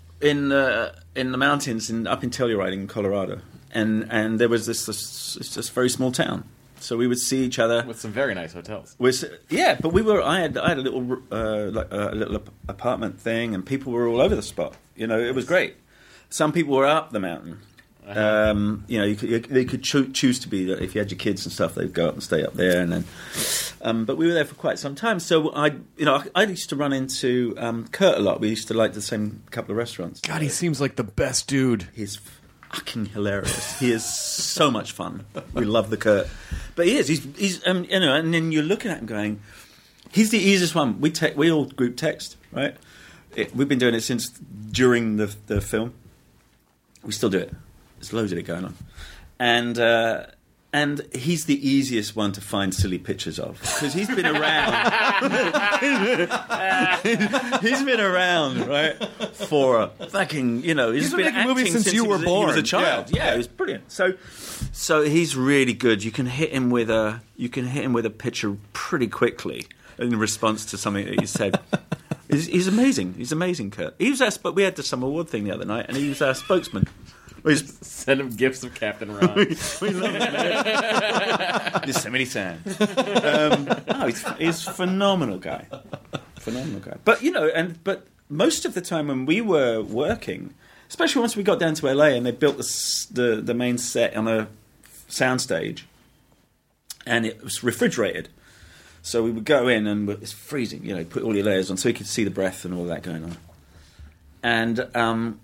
in uh, in the mountains in up in Telluride in Colorado, and and there was this this, it's just very small town, so we would see each other. With some very nice hotels. Was yeah, but we were. I had I had a little uh, like a little ap- apartment thing, and people were all over the spot. You know, it was great. Some people were up the mountain. Um, you know, you could, you, they could choo- choose to be if you had your kids and stuff. They'd go up and stay up there, and then. Um, but we were there for quite some time, so I, you know, I, I used to run into um, Kurt a lot. We used to like the same couple of restaurants. God, he seems like the best dude. He's fucking hilarious. He is so much fun. We love the Kurt, but he is. He's he's um, you know, and then you're looking at him going, he's the easiest one. We te- we all group text, right? It, we've been doing it since during the the film. We still do it. There's loads of it going on, and. Uh, And he's the easiest one to find silly pictures of because he's been around. He's been around, right, for a fucking, you know, he's, He's been been making movies acting since you he were was, born. He was a child. Yeah. Yeah, it was brilliant. So, so he's really good. You can hit him with a, you can hit him with a picture pretty quickly in response to something that you said. he's, he's amazing. He's amazing, Kurt. He was our, but we had the some award thing the other night, and he was our spokesman. Send him gifts of Captain Ron. we, we love it, man. Yosemite Sam. Um, no, he's, he's a phenomenal guy. Phenomenal guy. But, you know, and but most of the time when we were working, especially once we got down to L A and they built the the, the main set on a soundstage, and it was refrigerated. So we would go in and it's freezing, you know, put all your layers on so you could see the breath and all that going on. And... um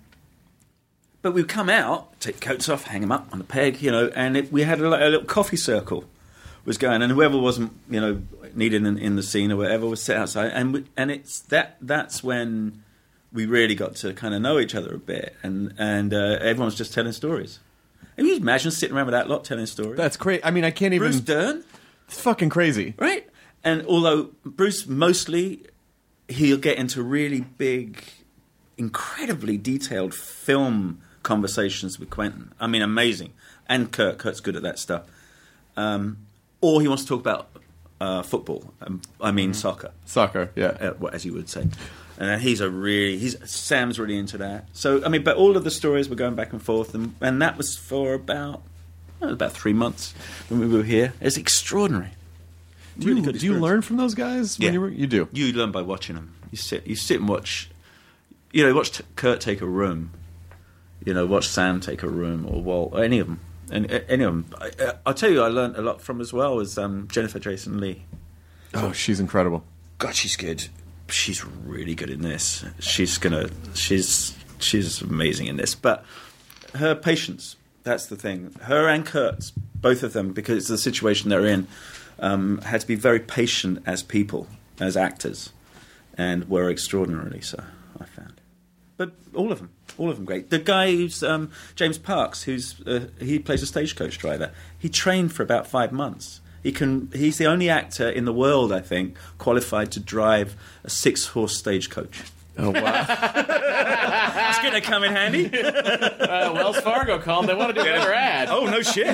But we'd come out, take coats off, hang them up on the peg, you know, and it, we had a, a little coffee circle was going, and whoever wasn't, you know, needed in, in the scene or whatever was sit outside, and we, and it's that that's when we really got to kind of know each other a bit, and and uh, everyone was just telling stories. Can you imagine sitting around with that lot telling stories? That's crazy. I mean, I can't even. Bruce Dern, it's fucking crazy, right? And although Bruce mostly, he'll get into really big, incredibly detailed film conversations with Quentin. I mean, amazing. And Kurt. Kurt's good at that stuff. Um, or he wants to talk about uh, football. Um, I mean, mm-hmm. soccer. Soccer, yeah. Uh, as you would say. And he's a really... He's Sam's really into that. So, I mean, but all of the stories were going back and forth. And, and that was for about... Well, about three months when we were here. It's extraordinary. Do you, do you learn from those guys? When Yeah. you, were, you do. You learn by watching them. You sit, you sit and watch... You know, watch Kurt take a room. You know, watch Sam take a room, or Walt, or any of them, and any of them. I, I'll tell you, I learned a lot from as well as um, Jennifer Jason Leigh. Oh, she's incredible. God, she's good. She's really good in this. She's gonna. She's she's amazing in this. But her patience. That's the thing. Her and Kurt's, both of them, because it's the situation they're in, um, had to be very patient as people, as actors, and were extraordinarily so. I found. But all of them. All of them great. The guy who's um, James Parks, who's uh, he plays a stagecoach driver. He trained for about five months. He can. He's the only actor in the world, I think, qualified to drive a six-horse stagecoach. Oh wow! It's going to come in handy. uh, Wells Fargo called. They want to do another ad. Oh no shit!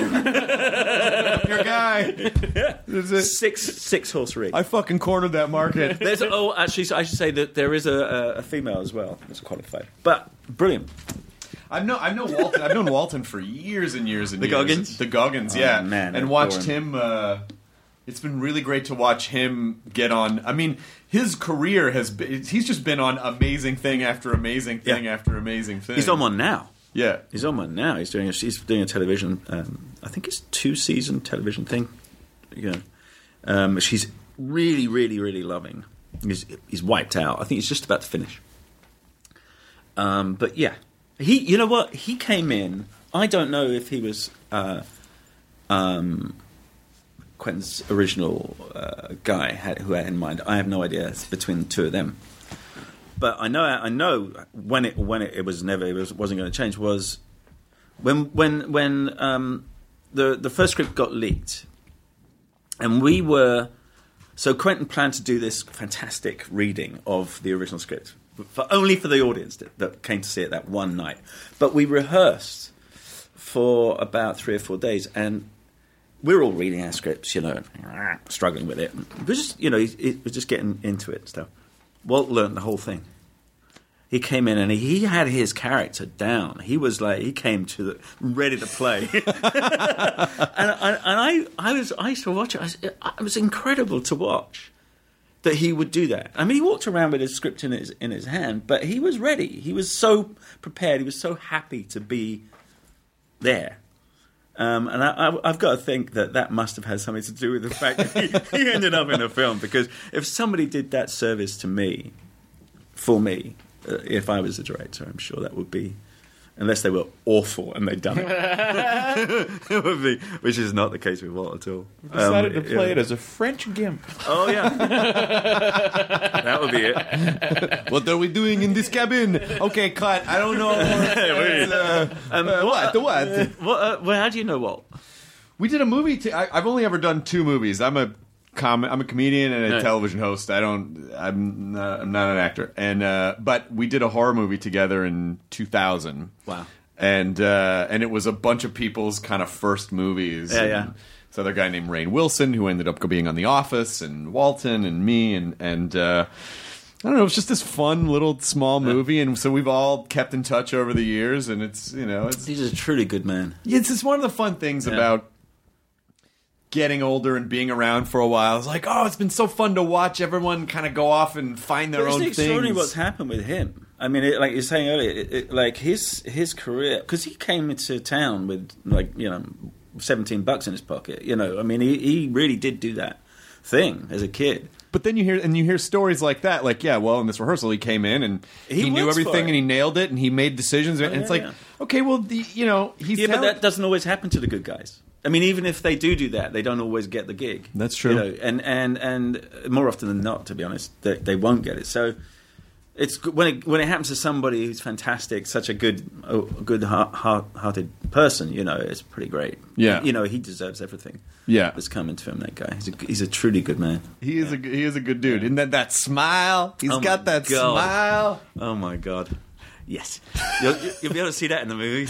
Your guy. Yeah. Six six horse rig. I fucking cornered that market. There's oh actually I should say that there is a, a female as well that's qualified, but brilliant. I've known I've known Walton. I've known Walton for years and years and the years. Goggins? The Goggins, oh, yeah, man, and watched him. Uh, it's been really great to watch him get on. I mean, his career has been, he's just been on amazing thing after amazing thing yeah. after amazing thing. He's on one now. Yeah, he's on one now. He's doing a, he's doing a television. Um, I think it's two season television thing. You know, um, she's really, really, really loving. He's he's wiped out. I think he's just about to finish. Um, but yeah, he. You know what? He came in. I don't know if he was uh, um, Quentin's original uh, guy had, who had in mind. I have no idea. It's between the two of them. But I know, I know when it when it, it was never it was, wasn't going to change was when when when um, the the first script got leaked, and we were so Quentin planned to do this fantastic reading of the original script, for only for the audience that, that came to see it that one night. But we rehearsed for about three or four days, and we were all reading our scripts, you know, struggling with it. We were just, you know, it was just getting into it and stuff. Walt learned the whole thing. He came in and he, he had his character down. He was like, he came to the, ready to play. and I, and I, I was, I used to watch it. I was, it was incredible to watch that he would do that. I mean, he walked around with his script in his in his hand, but he was ready. He was so prepared. He was so happy to be there. Um, and I, I, I've got to think that that must have had something to do with the fact that he, he ended up in a film. Because if somebody did that service to me, for me, uh, if I was the director, I'm sure that would be unless they were awful and they'd done it. It would be, which is not the case with Walt at all. We decided um, to play yeah. it as a French gimp. Oh, yeah. That would be it. What are we doing in this cabin? Okay, cut. I don't know. uh, Um, uh, what? The what? Uh, what uh, well, how do you know Walt? We did a movie. T- I, I've only ever done two movies. I'm a com- I'm a comedian and a Right. television host. I don't. I'm not, I'm not an actor. And uh, but we did a horror movie together in two thousand. Wow. And uh, and it was a bunch of people's kind of first movies. Yeah, and yeah. This other guy named Rainn Wilson who ended up being on The Office, and Walton and me, and and. Uh, I don't know. It's just this fun little small movie, and so we've all kept in touch over the years. And it's you know, it's He's a truly good man. it's just one of the fun things Yeah. about getting older and being around for a while. It's like, oh, it's been so fun to watch everyone kind of go off and find their But own it's extraordinary things. what's happened with him. I mean, it, like you're saying earlier, it, it, like his his career, because he came into town with like you know seventeen bucks in his pocket. You know, I mean, he he really did do that thing as a kid. But then you hear and you hear stories like that, like yeah, well, in this rehearsal, he came in and he, He knew works for everything it. and he nailed it and he made decisions, and yeah, it's like, yeah. okay, well, the, you know, he's Yeah, but talent- that doesn't always happen to the good guys. I mean, even if they do do that, they don't always get the gig. That's true. You know, and, and, and more often than not, to be honest, they, they won't get it. So it's good- when it when it happens to somebody who's fantastic, such a good a good heart, heart, hearted person. You know, it's pretty great. Yeah. You know, he deserves everything. Yeah. That's coming to him. That guy. He's a, he's a truly good man. he is a he is a good dude. And that that smile, he's Oh got my that God. smile. Oh my god. Yes, you'll, you'll be able to see that in the movie.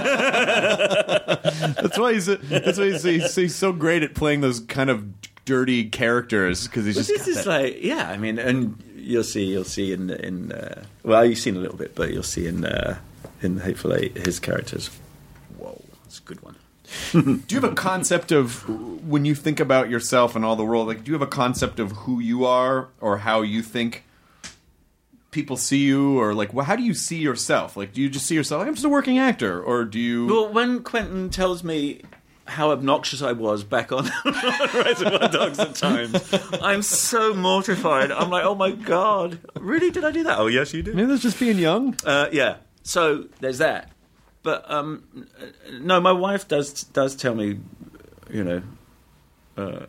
That's why he's that's why he's, he's, he's so great at playing those kind of dirty characters, because he's But just this got is that- like, yeah, I mean, and you'll see, you'll see in in uh, well, you've seen a little bit, but you'll see in uh, in Hateful Eight his characters. Whoa, it's a good one. Do you have a concept of when you think about yourself and all the world? Like, do you have a concept of who you are or how you think people see you, or like, well, how do you see yourself? Like, do you just see yourself like I'm just a working actor, or do you? Well, when Quentin tells me how obnoxious I was back on Reservoir Dogs at times, I'm so mortified. I'm like, oh my god, really? Did I do that? Oh yes, you did. Maybe that's just being young. Uh, yeah. So there's that. But um, no, my wife does does tell me, you know, uh,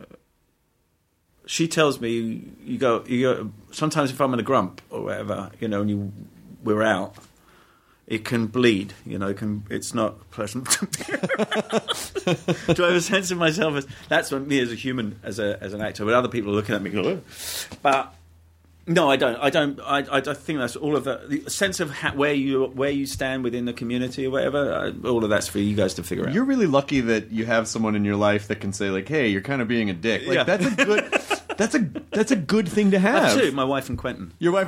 she tells me you go you go. Sometimes if I'm in a grump or whatever, you know, and you we're out, it can bleed. You know, it can. It's not pleasant. Do I have a sense of myself as that's what me as a human, as a as an actor? But other people are looking at me, go, but. No, I don't. I don't. I, I, I think that's all of that. The sense of ha- where you where you stand within the community or whatever. I, all of that's for you guys to figure out. You're really lucky that you have someone in your life that can say like, "Hey, you're kind of being a dick." Like Yeah. that's a good. That's a that's a good thing to have. That's too. My wife and Quentin. Your wife.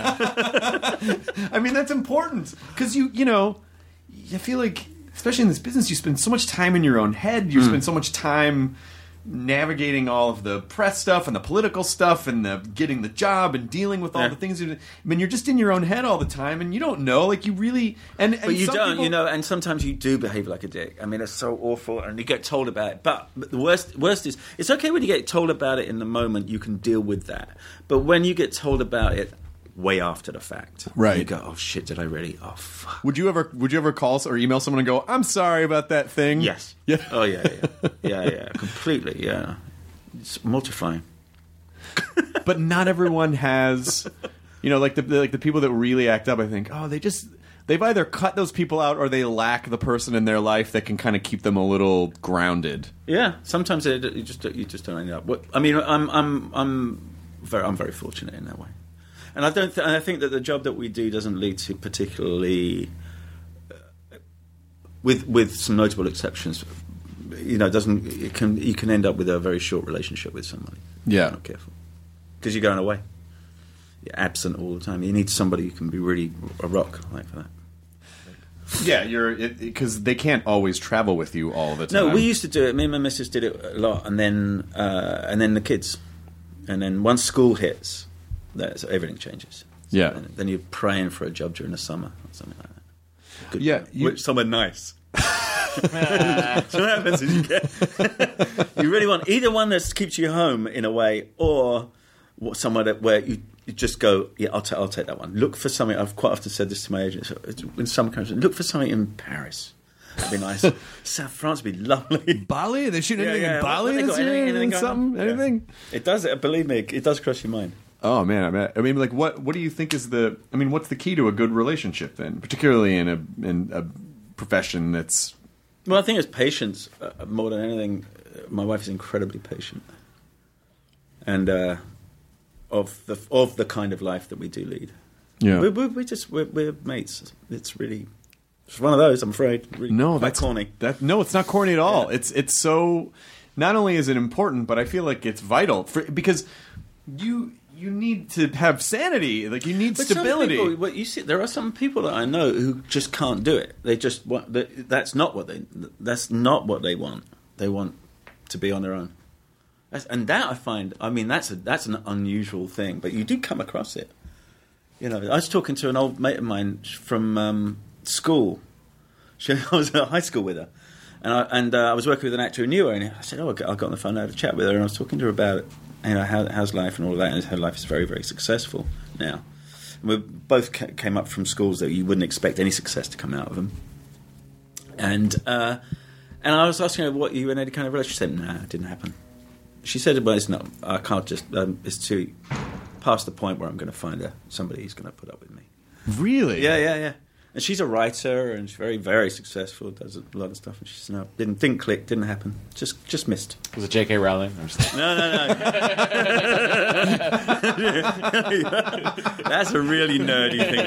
I mean, that's important because you you know, I feel like especially in this business, you spend so much time in your own head. You spend so much time navigating all of the press stuff and the political stuff and the getting the job and dealing with all Yeah. the things. I mean, you're just in your own head all the time, and you don't know. Like you really and, and But you some don't, people- you know, and sometimes you do behave like a dick. I mean, it's so awful, and you get told about it. But, but the worst, worst is, it's okay when you get told about it in the moment. You can deal with that. But when you get told about it way after the fact, Right. you go, "Oh shit, did I really? Oh fuck." Would you ever would you ever call or email someone and go, "I'm sorry about that thing"? Yes. Yeah. Oh yeah, yeah, yeah, yeah. Completely. Yeah. It's mortifying. But not everyone has, you know, like the like the people that really act up. I think, oh, they just they've either cut those people out or they lack the person in their life that can kind of keep them a little grounded. Yeah. Sometimes it, you just you just don't end up. What, I mean, I'm I'm I'm very I'm very fortunate in that way, and I don't. Th- I think that the job that we do doesn't lead to particularly, uh, with with some notable exceptions. You know, it doesn't it can you can end up with a very short relationship with somebody. Yeah. If you're not careful, because you're going away. You're absent all the time. You need somebody who can be really a rock like for that. Yeah, you're because they can't always travel with you all the time. No, we used to do it. Me and my missus did it a lot, and then uh, and then the kids, and then once school hits, that's everything changes. So Yeah. then, then you're praying for a job during the summer or something like that. Good, Yeah, you- which somewhere nice. So what happens is you get you really want either one that keeps you home in a way, or what- somewhere that where you you just go, yeah, I'll, ta- I'll take that one. Look for something. I've quite often said this to my agents in some countries. Look for something in Paris. That'd be nice. South France would be lovely. Bali? They're shooting Yeah, anything yeah. in Bali What- what this they got? year? Anything- anything going Something? on? Yeah. Anything? It does. Believe me, it does cross your mind. Oh man, I mean, I mean, like, what what do you think is the? I mean, what's the key to a good relationship then, particularly in a in a profession that's? Well, I think it's patience uh, more than anything. My wife is incredibly patient, and uh, of the of the kind of life that we do lead. Yeah. we we we just we're, we're mates. It's really it's one of those. I'm afraid. Really No, quite that's corny. That no, it's not corny at all. Yeah. It's it's so. Not only is it important, but I feel like it's vital for because you you need to have sanity. Like you need But some stability. people, well, you see, there are some people that I know who just can't do it. They just want. They, that's not what they. That's not what they want. They want to be on their own. That's, and that I find. I mean, that's a that's an unusual thing, but you do come across it. You know, I was talking to an old mate of mine from um, school. She, I was at high school with her, and I, and uh, I was working with an actor who knew her, and I said, "Oh, I got, I got on the phone, I had a chat with her, and I was talking to her about it." You know, how, how's life and all of that, and her life is very, very successful now. And we both ca- came up from schools that you wouldn't expect any success to come out of them. And uh, and I was asking her, what, you in any kind of relationship? She said, nah, it didn't happen. She said, well, it's not, I can't just, um, it's too past the point where I'm going to find a, somebody who's going to put up with me. Really? Yeah, yeah, yeah. And she's a writer, and she's very, very successful, does a lot of stuff. And she said, no, didn't, didn't click, didn't happen. Just just missed. Was it J K. Rowling? I'm just No, no, no. That's a really nerdy thing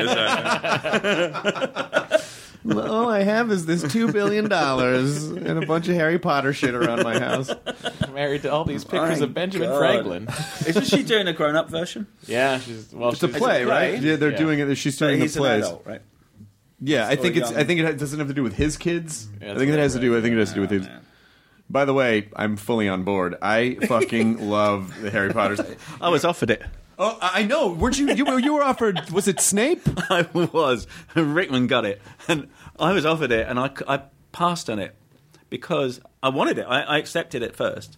to say. Well, all I have is this two billion dollars and a bunch of Harry Potter shit around my house. married to all these pictures My of Benjamin God. Franklin. Isn't she doing a grown-up version? Yeah, she's well. It's a she's- play, play? right? Yeah, they're Yeah. doing it. She's So doing the he's an plays. adult, right? Yeah, I Or think it's. young. I think it doesn't have to do with his kids. Yeah, I think it has to do. I think it has to do with his. man. By the way, I'm fully on board. I fucking love the Harry Potters. I was offered it. Oh, I know. Weren't you? You were, you were offered. Was it Snape? I was. Rickman got it. And I was offered it, and I, I passed on it because I wanted it. I, I accepted it first.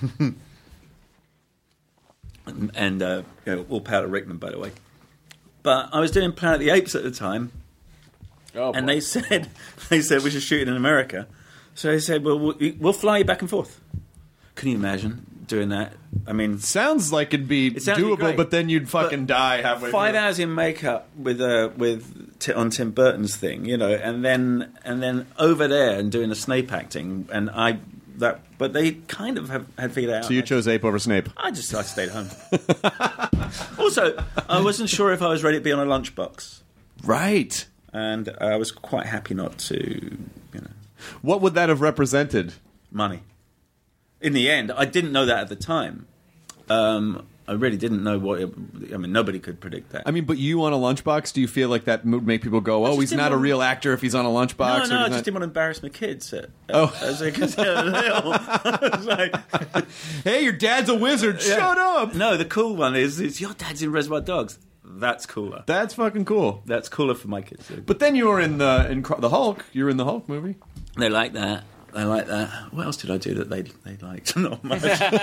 and and uh, you know, all power to Rickman, by the way. But I was doing Planet of the Apes at the time, Oh, and boy. they said they said we should shoot it in America. So they said, well, we'll, we'll fly you back and forth. Can you imagine doing that? I mean, Sounds like it'd be It sounds doable, great. but then you'd fucking But die halfway. Five through. hours in makeup with uh, with t- on Tim Burton's thing, you know, and then and then over there and doing the Snape acting, and I that, but they kind of have, had figured out. So you chose Ape over Snape. I just I stayed home. Also, I wasn't sure if I was ready to be on a lunchbox, Right. and I was quite happy not to, you know, What would that have represented? money. In the end, I didn't know that at the time. Um, I really didn't know what. It, I mean, nobody could predict that. I mean, but you on a lunchbox, do you feel like that would make people go, "Oh, just he's didn't not a want- real actor if he's on a lunchbox"? No, or no, he's I not- just didn't want to embarrass my kids. At, Oh. as they because they were little. I was like, Hey, your dad's a wizard. Yeah. Shut up. no, the cool one is, is your dad's in Reservoir Dogs. That's cooler. That's fucking cool. That's cooler for my kids. But then you were in the in Cro- the Hulk. You were in the Hulk movie. They like that. They like that. What else did I do that they they liked? Not much.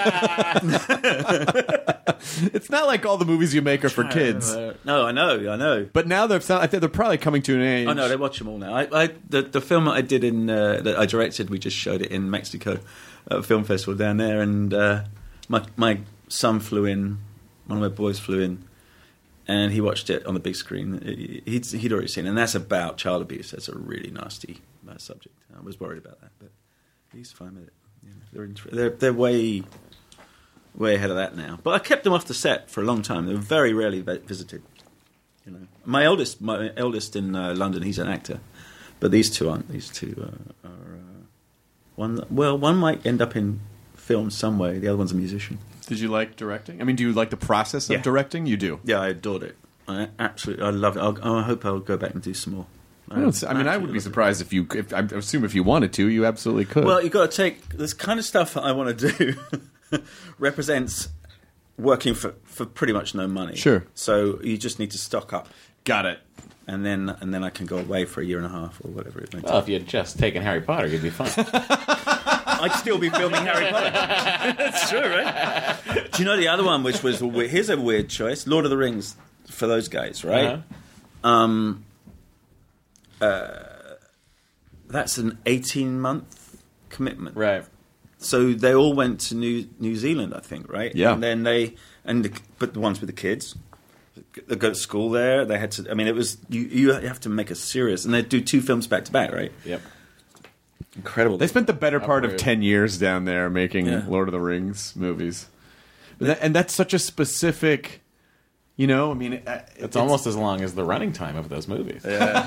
It's not like all the movies you make are for kids. No, I know, I know. But now they're I think they're probably coming to an age. Oh no, they watch them all now. I, I the the film that I did in uh, that I directed, we just showed it in Mexico, at a film festival down there, and uh, my my son flew in, one of my boys flew in, and he watched it on the big screen. He'd he'd already seen it, and that's about child abuse. That's a really nasty uh, subject. I was worried about that, but he's fine with it. You know, they're, inter- they're they're way way ahead of that now. But I kept them off the set for a long time. They were very rarely vi- visited. You know, my eldest, my eldest in uh, London, he's an actor, but these two aren't. These two uh, are uh, one. Well, one might end up in film some way. The other one's a musician. Did you like directing? I mean, do you like the process of Yeah. directing? You do. Yeah, I adored it. I absolutely, I love it. I'll, I hope I'll go back and do some more. I, don't, I mean, I would be surprised if you. If, I assume if you wanted to, you absolutely could. Well, you've got to take this kind of stuff that I want to do represents working for, for pretty much no money. Sure. So you just need to stock up, Got it. and then and then I can go away for a year and a half or whatever it may take. Well, if you had just taken Harry Potter, you'd be fine. I'd still be filming Harry Potter. That's true, right? Do you know the other one, which was a weird, here's a weird choice: Lord of the Rings for those guys, right? Uh-huh. Um, uh, that's an eighteen-month commitment, right? So they all went to New New Zealand, I think, right? Yeah. And then they and the, but the ones with the kids, they go to school there. They had to. I mean, it was you. You have to make a serious, and they do two films back to back, right? Yep. Incredible. They spent the better part Upward. of ten years down there making Yeah. Lord of the Rings movies, but that, and that's such a specific. You know, I mean, it, It's, it's almost as long as the running time of those movies.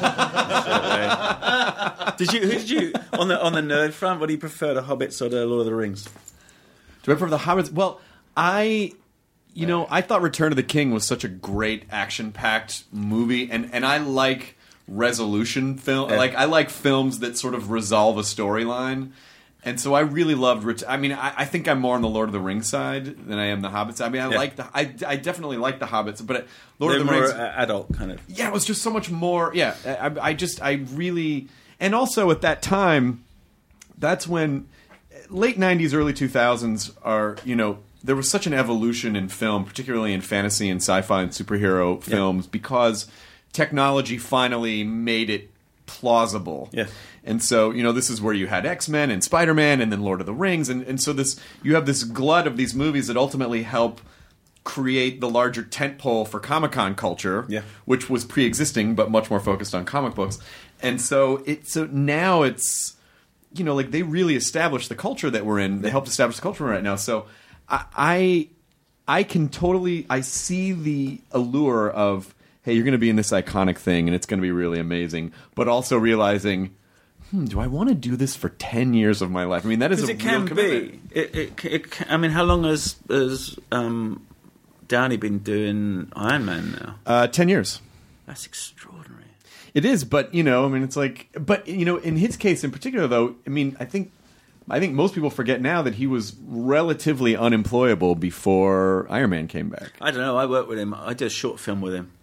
Yeah. Did you? Who did you on the on the nerd front? What do you prefer, the Hobbits or the Lord of the Rings? Do I prefer the Hobbits? Well, I, you know, I thought Return of the King was such a great action-packed movie, and, and I like resolution film. Yeah. Like I like films that sort of resolve a storyline, and so I really loved. Ret- I mean, I, I think I'm more on the Lord of the Rings side than I am the Hobbits. I mean, I Yeah. like the, I, I definitely like the Hobbits, but Lord They're of the more Rings, uh, adult kind of. yeah, it was just so much more. Yeah, I, I just I really, and also at that time, that's when late nineties, early two thousands are, you know, there was such an evolution in film, particularly in fantasy and sci-fi and superhero films, because technology finally made it plausible. Yeah. And so, you know, this is where you had X-Men and Spider-Man and then Lord of the Rings, and, and so this you have this glut of these movies that ultimately help create the larger tentpole for Comic-Con culture, Yeah. which was pre-existing but much more focused on comic books. And so it so now it's, you know, like they really established the culture that we're in. They helped establish the culture right now. So I, I I can totally I see the allure of, hey, you're going to be in this iconic thing and it's going to be really amazing, but also realizing, hmm, do I want to do this for ten years of my life? I mean, that is a Because it real can commitment. be. It, it, it can, I mean, how long has has um, Downey been doing Iron Man now? Uh, ten years. That's extraordinary. It is, but you know, I mean, it's like, but you know, in his case in particular, though, I mean, I think, I think most people forget now that he was relatively unemployable before Iron Man came back. I don't know. I worked with him. I did a short film with him.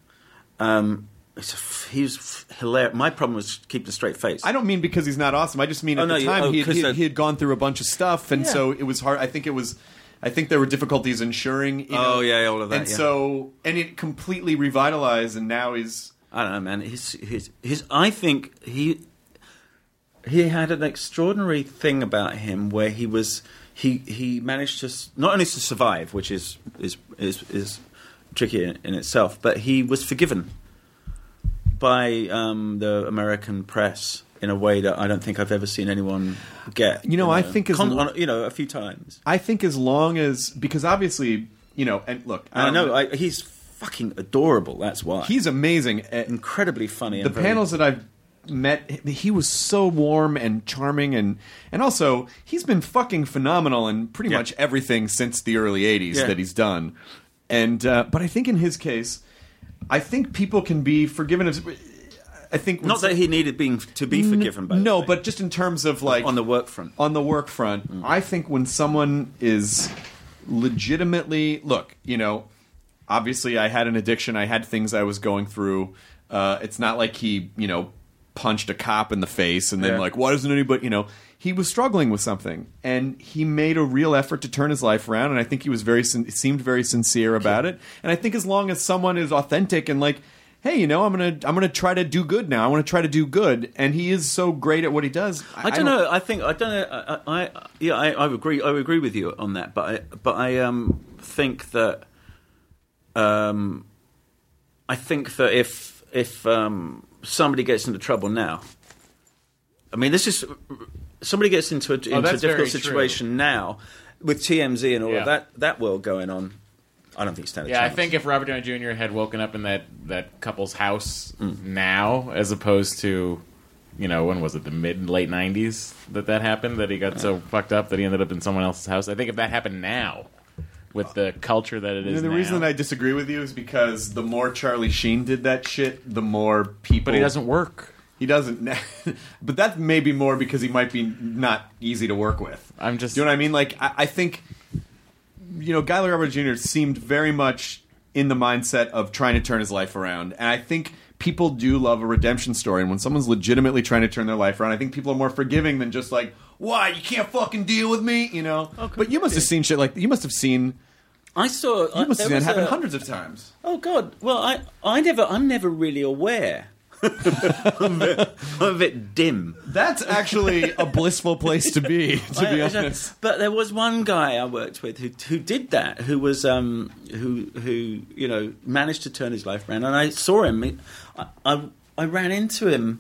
Um, it's a f- he was hilarious. My problem was keeping a straight face. I don't mean because he's not awesome. I just mean Oh, at no, the you- time oh, he, had, 'cause he, the- he had gone through a bunch of stuff, and Yeah. so it was hard. I think it was. I think there were difficulties ensuring. You know, Oh, yeah, all of that, And yeah. so, and it completely revitalized, and now he's. I don't know, man. His, his, his. I think he he had an extraordinary thing about him where he was he he managed to s- not only to survive, which is is is, is tricky in, in itself, but he was forgiven by um, the American press in a way that I don't think I've ever seen anyone get. You know, I think as con- lo- on, you know a few times. I think as long as because obviously you know, and look, I um, know I, he's fucking adorable. That's why he's amazing. At, incredibly funny. the and very- panels that I've met, he was so warm and charming, and and also he's been fucking phenomenal in pretty Yeah. much everything since the early eighties Yeah. that he's done. And uh, but I think in his case, I think people can be forgiven. Of, I think when Not that he needed being to be forgiven, by the no, way. but just in terms of like on the work front. on the work front, I think when someone is legitimately look, you know, obviously I had an addiction, I had things I was going through. Uh, it's not like he, you know, punched a cop in the face and then Yeah. like, why doesn't anybody, you know, he was struggling with something and he made a real effort to turn his life around, and I think he was very sin- seemed very sincere about it. And I think as long as someone is authentic and like, hey, you know, I'm gonna I'm gonna try to do good now. I want to try to do good, and he is so great at what he does. I don't know. I think I don't know. I, I, I yeah, I, I agree. I agree with you on that. But I, but I um think that um I think that if if um somebody gets into trouble now, I mean, this is somebody gets into a, into a that's difficult very true. situation now with T M Z and all Yeah. of that that world going on. I don't think he stands a Yeah, I chance. think if Robert Downey Junior had woken up in that, that couple's house Mm. now, as opposed to, you know, when was it, the mid late nineties that that happened, that he got so fucked up that he ended up in someone else's house. I think if that happened now, with the culture that it You is know, the now, reason that I disagree with you is because the more Charlie Sheen did that shit, the more people. but he doesn't work. He doesn't. But that may be more because he might be not easy to work with. I'm just- Do you know what I mean? Like, I, I think, you know, Guy Robert Junior seemed very much in the mindset of trying to turn his life around, and I think people do love a redemption story, and when someone's legitimately trying to turn their life around, I think people are more forgiving than just like, why, you can't fucking deal with me, you know? Oh, but you must have seen shit like, you must have seen, I saw. you must have seen it happen a, hundreds of times. Oh God! Well, I, I never, I'm never really aware. I'm, a bit, I'm a bit dim. That's actually a blissful place to be, to be I- I- honest. But there was one guy I worked with who who did that, who was um who who you know managed to turn his life around, and I saw him. He- I I, I ran into him,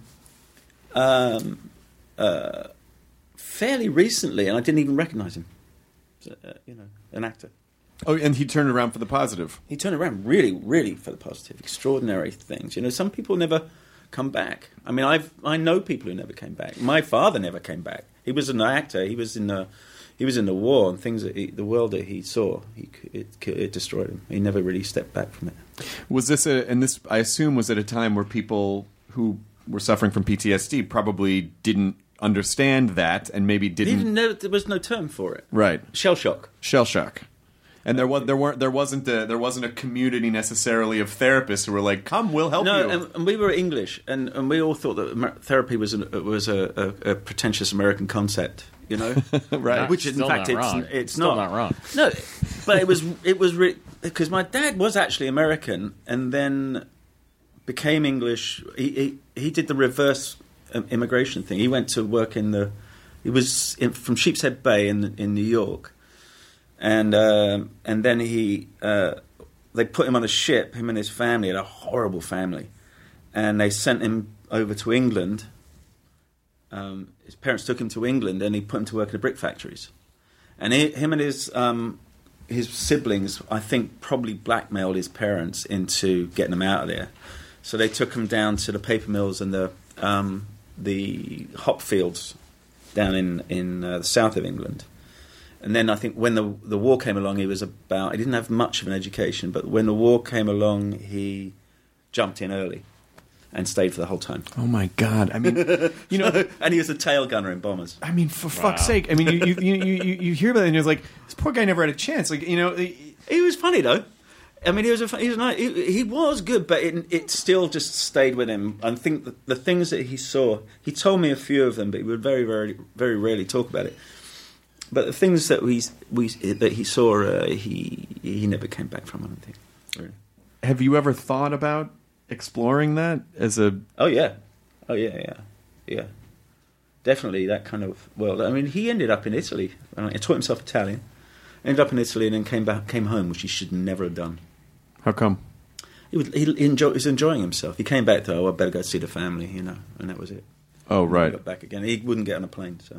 um, uh, fairly recently, and I didn't even recognise him. So, uh, you know, an actor. Oh, and he turned around for the positive. He turned around really, really for the positive. Extraordinary things. You know, some people never come back. I mean, I've I know people who never came back. My father never came back. He was an actor. He was in the he was in the war, and things that he, the world that he saw, he, it, it destroyed him. He never really stepped back from it. Was this a, and this, I assume, was at a time where people who were suffering from P T S D probably didn't understand that, and maybe didn't. Even know there was no term for it. Right. Shell shock. Shell shock. And there was there weren't there wasn't a, there wasn't a community necessarily of therapists who were like, "Come, we'll help No, you." and, and we were English, and, and we all thought that Amer- therapy was an, was a, a, a pretentious American concept, you know, Right. Which in Still fact not it's wrong. it's Still not. not wrong. No, but it was it was because my dad was actually American, and then became English. He he, he did the reverse um, immigration thing. He went to work in the. He was in, from Sheepshead Bay in in New York. And um, and then he uh, they put him on a ship. Him and his family had a horrible family, and they sent him over to England. Um, his parents took him to England, and he put him to work in the brick factories. And he, him and his um, his siblings, I think, probably blackmailed his parents into getting him out of there. So they took him down to the paper mills and the um, the hop fields down in in uh, the south of England. And then I think when the the war came along, he was about, he didn't have much of an education, but when the war came along, he jumped in early and stayed for the whole time. Oh my God! I mean, you know, And he was a tail gunner in bombers. I mean, for fuck's sake! I mean, you you, you you you hear about it, and you're like, this poor guy never had a chance. Like, you know, he, He was funny though. I mean, he was a fun- he was nice. He, he was good, but it, it still just stayed with him. I think the, the things that he saw, he told me a few of them, but he would very, very, very rarely talk about it. But the things that we we that he saw, uh, he he never came back from. I don't think. Really. have you ever thought about exploring that as a? Oh yeah, oh yeah, yeah, yeah. Definitely that kind of world. I mean, he ended up in Italy. Uh, he taught himself Italian. Ended up in Italy and then came back, came home, which he should never have done. How come? He was, he, enjoy, he was enjoying himself. He came back to, oh, I better go see the family, you know, and that was it. Oh He right. got back again. He wouldn't get on a plane, so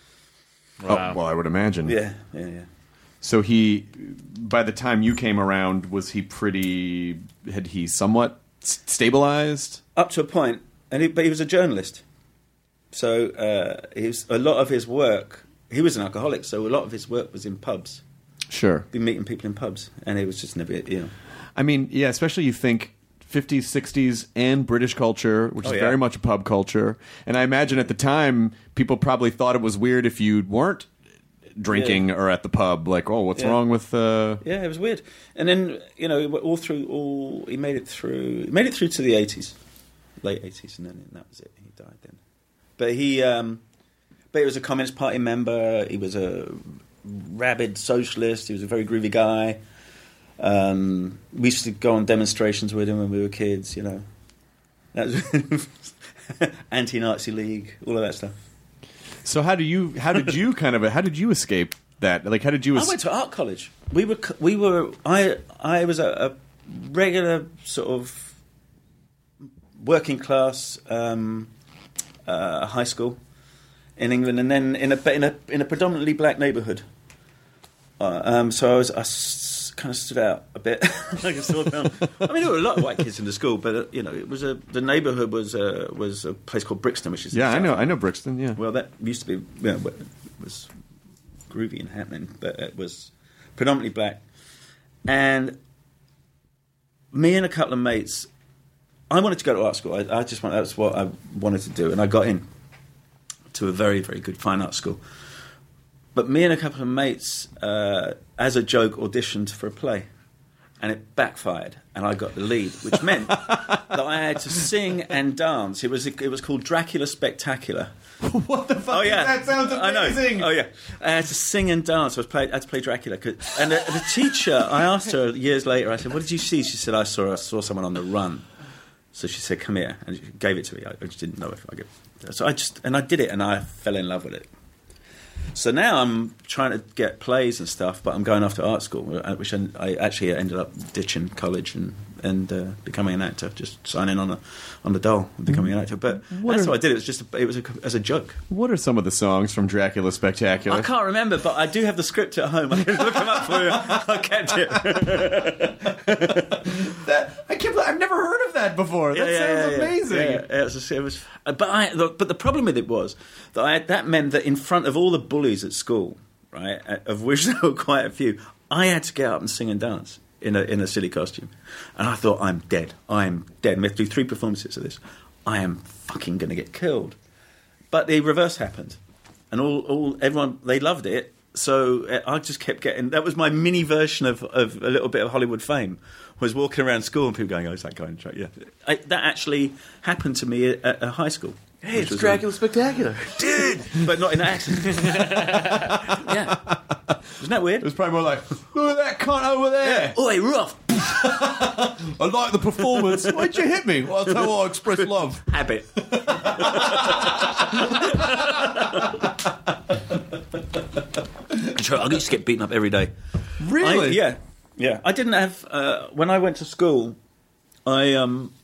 Wow. Oh well, I would imagine. yeah, yeah, yeah. So he, by the time you came around, was he pretty? Had he somewhat s- stabilized? Up to a point, and he, but he was a journalist, so uh, he was, a lot of his work. He was an alcoholic, so a lot of his work was in pubs. Sure. Be meeting people in pubs, and it was just never, you know. I mean, yeah, especially you think fifties, sixties, and British culture, which Oh, is yeah. very much a pub culture. And I imagine at the time, people probably thought it was weird if you weren't drinking Yeah. or at the pub. Like, oh, what's Yeah. wrong with... Uh... Yeah, it was weird. And then, you know, all through, all he made it through. He made it through to the eighties, late eighties, and then that was it. He died then. But he, um, but he was a Communist Party member. He was a rabid socialist. He was a very groovy guy. Um, we used to go on demonstrations with him when we were kids. You know, that was anti-Nazi League, all of that stuff. So how do you? How did you kind of? How did you escape that? Like, how did you? I Es- went to art college. We were, we were. I, I was a, a regular sort of working class um, uh, high school in England, and then in a in a in a predominantly black neighbourhood. Uh, um, so I was, I s- kind of stood out a bit. Like a sore thumb. I mean, there were a lot of white kids in the school, but uh, you know, it was a the neighbourhood was uh, was a place called Brixton, which is yeah, I know. I know Brixton. Yeah. well, that used to be, you know, it was groovy and happening, but it was predominantly black. And me and a couple of mates, I wanted to go to art school. I, I just wanted, that's what I wanted to do, and I got in to a very, very good fine art school. But me and a couple of mates, uh, as a joke, auditioned for a play. and it backfired, and I got the lead, which meant that I had to sing and dance. It was it was called Dracula Spectacular. What the fuck? Oh yeah, That sounds amazing. I know. Oh yeah, I had to sing and dance. I was play, I had to play Dracula, 'cause- and the, the teacher. I asked her years later. I said, "What did you see?" She said, "I saw I saw someone on the run." So she said, "Come here," and she gave it to me. I just didn't know if I could. So I just and I did it, and I fell in love with it. So now I'm trying to get plays and stuff, but I'm going off to art school, which I, I actually ended up ditching college and and uh, becoming an actor, just signing on a on the dole and becoming an actor. But What that's are- what I did. It was just a, it was a, as a joke. What are some of the songs from Dracula Spectacular? I can't remember, but I do have the script at home. I can look them up for you. I kept it. That, I can't. I've never heard of that before. That Yeah, yeah, sounds yeah, yeah. amazing. Yeah, yeah, it was, it was, but I, the, but the problem with it was that I, that meant that in front of all the bullies at school, right, of which there were quite a few, I had to get up and sing and dance in a in a silly costume, and I thought, I'm dead. I am dead. We have to do three performances of this. I am fucking going to get killed. But the reverse happened, and all all everyone they loved it. So uh, I just kept getting. That was my mini version of, of a little bit of Hollywood fame. Was walking around school and people going, "Oh, is that guy in track?" Yeah, I, that actually happened to me at, at high school. Hey, which it's was Dracula Spectacular. dude, but not in that accent. Yeah, isn't that weird? It was probably more like, look at that cunt over there. Oi, rough I like the performance. Why'd you hit me? Well, that's how I express love. habit. I used to get beaten up every day. Really? I, yeah, yeah. I didn't have uh, when I went to school. I um,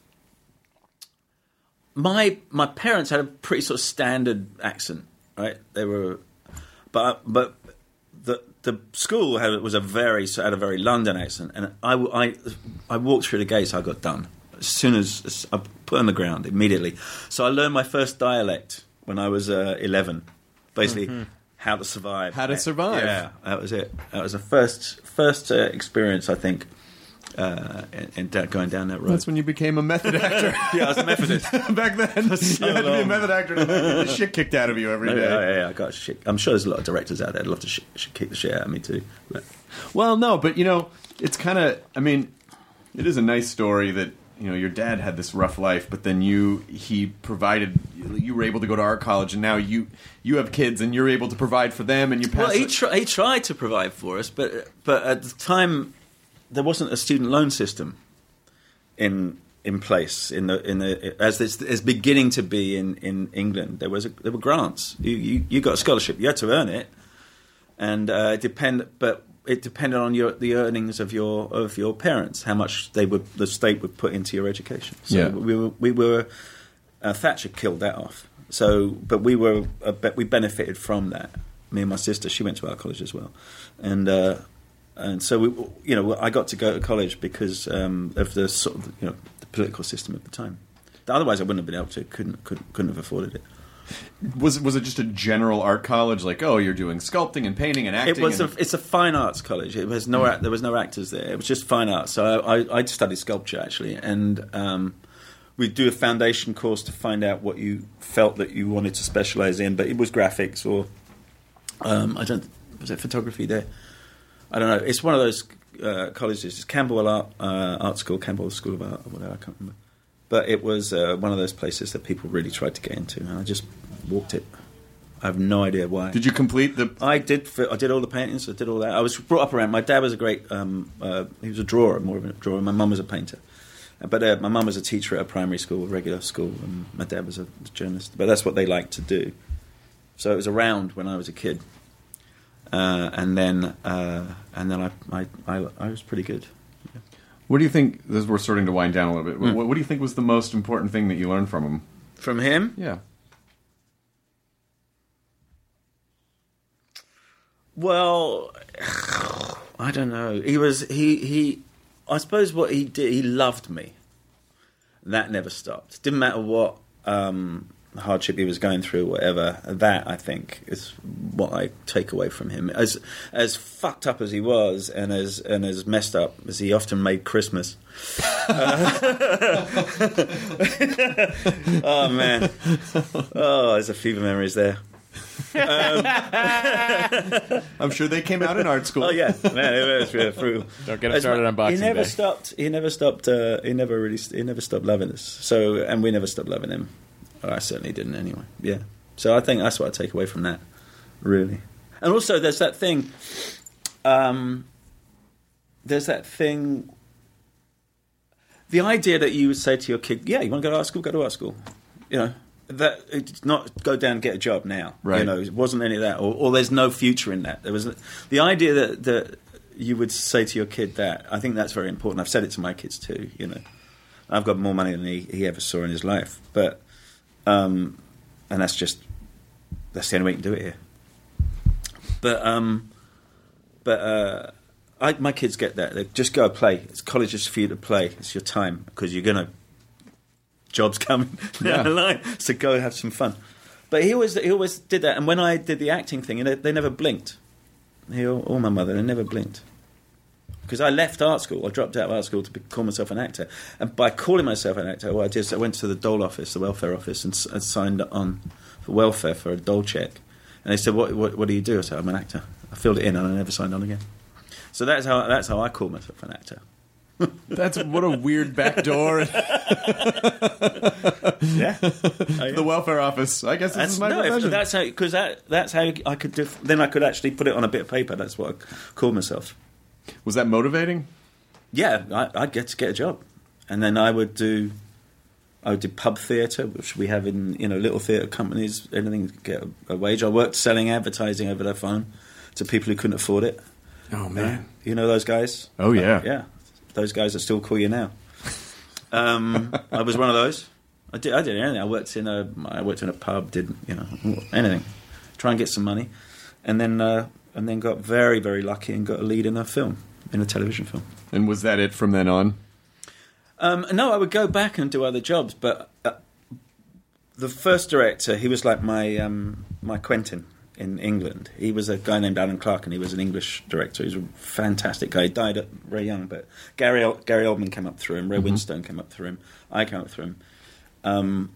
my my parents had a pretty sort of standard accent, right? They were, but but the the school had was a very had a very London accent, and I I I walked through the gates. I got done as soon as, as I put on the ground immediately. So I learned my first dialect when I was uh, eleven, basically. Mm-hmm. How to survive. How to survive. Yeah, that was it. That was the first first uh, experience, I think, uh, in, in da- going down that road. That's when you became a method actor. Yeah, I was a Methodist. Back then, So you had to be a long. method actor to get the shit kicked out of you every Yeah, day. yeah, yeah, I got shit. I'm sure there's a lot of directors out there that'd love to sh- sh- kick the shit out of me too. But, Well, no, but you know, it's kind of. I mean, it is a nice story that you know your dad had this rough life, but then you he provided. You were able to go to art college, and now you you have kids, and you're able to provide for them, and you pass. well, he, it- tr- he tried to provide for us, but but at the time there wasn't a student loan system in in place in the in the as it's, it's beginning to be in, in England. There was a, there were grants. You, you you got a scholarship. You had to earn it, and uh, it depend but. It depended on your the earnings of your of your parents, how much they would the state would put into your education. So Yeah. we were we were uh, Thatcher killed that off. So, but we were uh, be- we benefited from that. Me and my sister, she went to art college as well, and uh, and so we you know I got to go to college because um, of the sort of you know the political system of the time. Otherwise, I wouldn't have been able to. Couldn't couldn't couldn't have afforded it. was was it just a general art college? Like, oh, you're doing sculpting and painting and acting. It was a, and, it's a fine arts college. It was no act- there was no actors there. It was just fine arts. So I, I, I studied sculpture actually, and um, we'd do a foundation course to find out what you felt that you wanted to specialize in. But it was graphics or um, I don't was it photography there? I don't know. It's one of those uh, colleges. It's Camberwell Art uh, Art School, Camberwell School of Art, or whatever. I can't remember. But it was uh, one of those places that people really tried to get into, and I just walked it. I have no idea why. Did you complete the? I did. I did all the paintings. I did all that. I was brought up around. My dad was a great. Um, uh, he was a drawer, more of a drawer. My mum was a painter, but uh, my mum was a teacher at a primary school, a regular school, and my dad was a journalist. But that's what they liked to do. So it was around when I was a kid, uh, and then uh, and then I, I I I was pretty good. What do you think? As we're starting to wind down a little bit. Mm. What, what do you think was the most important thing that you learned from him? From him? Yeah. Well, I don't know. He was he he. I suppose what he did. He loved me. That never stopped. Didn't matter what um, hardship he was going through, whatever. That I think is what I take away from him. As as fucked up as he was, and as and as messed up as he often made Christmas. Uh, oh man! Oh, there's a few memories there. Um, I'm sure they came out in art school. Oh yeah, man, it was really brutal. Don't get us started on Boxing He never Day. stopped. He never stopped. Uh, he never really. He never stopped loving us. So, and we never stopped loving him. Or I certainly didn't anyway. Yeah. So I think that's what I take away from that, really. And also, there's that thing. Um, there's that thing. The idea that you would say to your kid, "Yeah, you want to go to art school? Go to art school." You know, that it's not go down and get a job now. Right. You know, it wasn't any of that, or, or there's no future in that. There was the idea that that you would say to your kid that. I think that's very important. I've said it to my kids too. You know, I've got more money than he, he ever saw in his life, but um, and that's just that's the only way you can do it here. But um, but. Uh, I, my kids get that. They just go play. It's college is for you to play. It's your time because you're gonna jobs coming down Yeah. the line. So go have some fun. But he always he always did that. And when I did the acting thing, you know, they never blinked. He or, or my mother, they never blinked because I left art school. I dropped out of art school to be, call myself an actor. And by calling myself an actor, what I did is I went to the dole office, the welfare office, and, and signed on for welfare for a dole check. And they said, "What what, what do you do?" I said, "I'm an actor." I filled it in and I never signed on again. So that's how that's how I call myself an actor. That's what a weird backdoor. Yeah, The welfare office. I guess this that's, is my no, if, profession. that's how because that that's how I could do, then I could actually put it on a bit of paper. That's what I called myself. Was that motivating? Yeah, I, I'd get to get a job, and then I would do I would do pub theatre, which we have in you know little theatre companies. Anything to get a, a wage. I worked selling advertising over the phone to people who couldn't afford it. Oh man. You know those guys? Oh yeah. Yeah, those guys that still call you now. Um, I was one of those. I did. I did anything. I worked in a. I worked in a pub. Did you know anything? Try and get some money, and then uh, and then got very very lucky and got a lead in a film, in a television film. And was that it from then on? Um, no, I would go back and do other jobs, but uh, the first director, he was like my um, my Quentin in England. He was a guy named Alan Clark, and he was an English director. He was a fantastic guy. He died at very young, but Gary Ol- Gary Oldman came up through him. Ray Mm-hmm. Winstone came up through him. I came up through him. Um,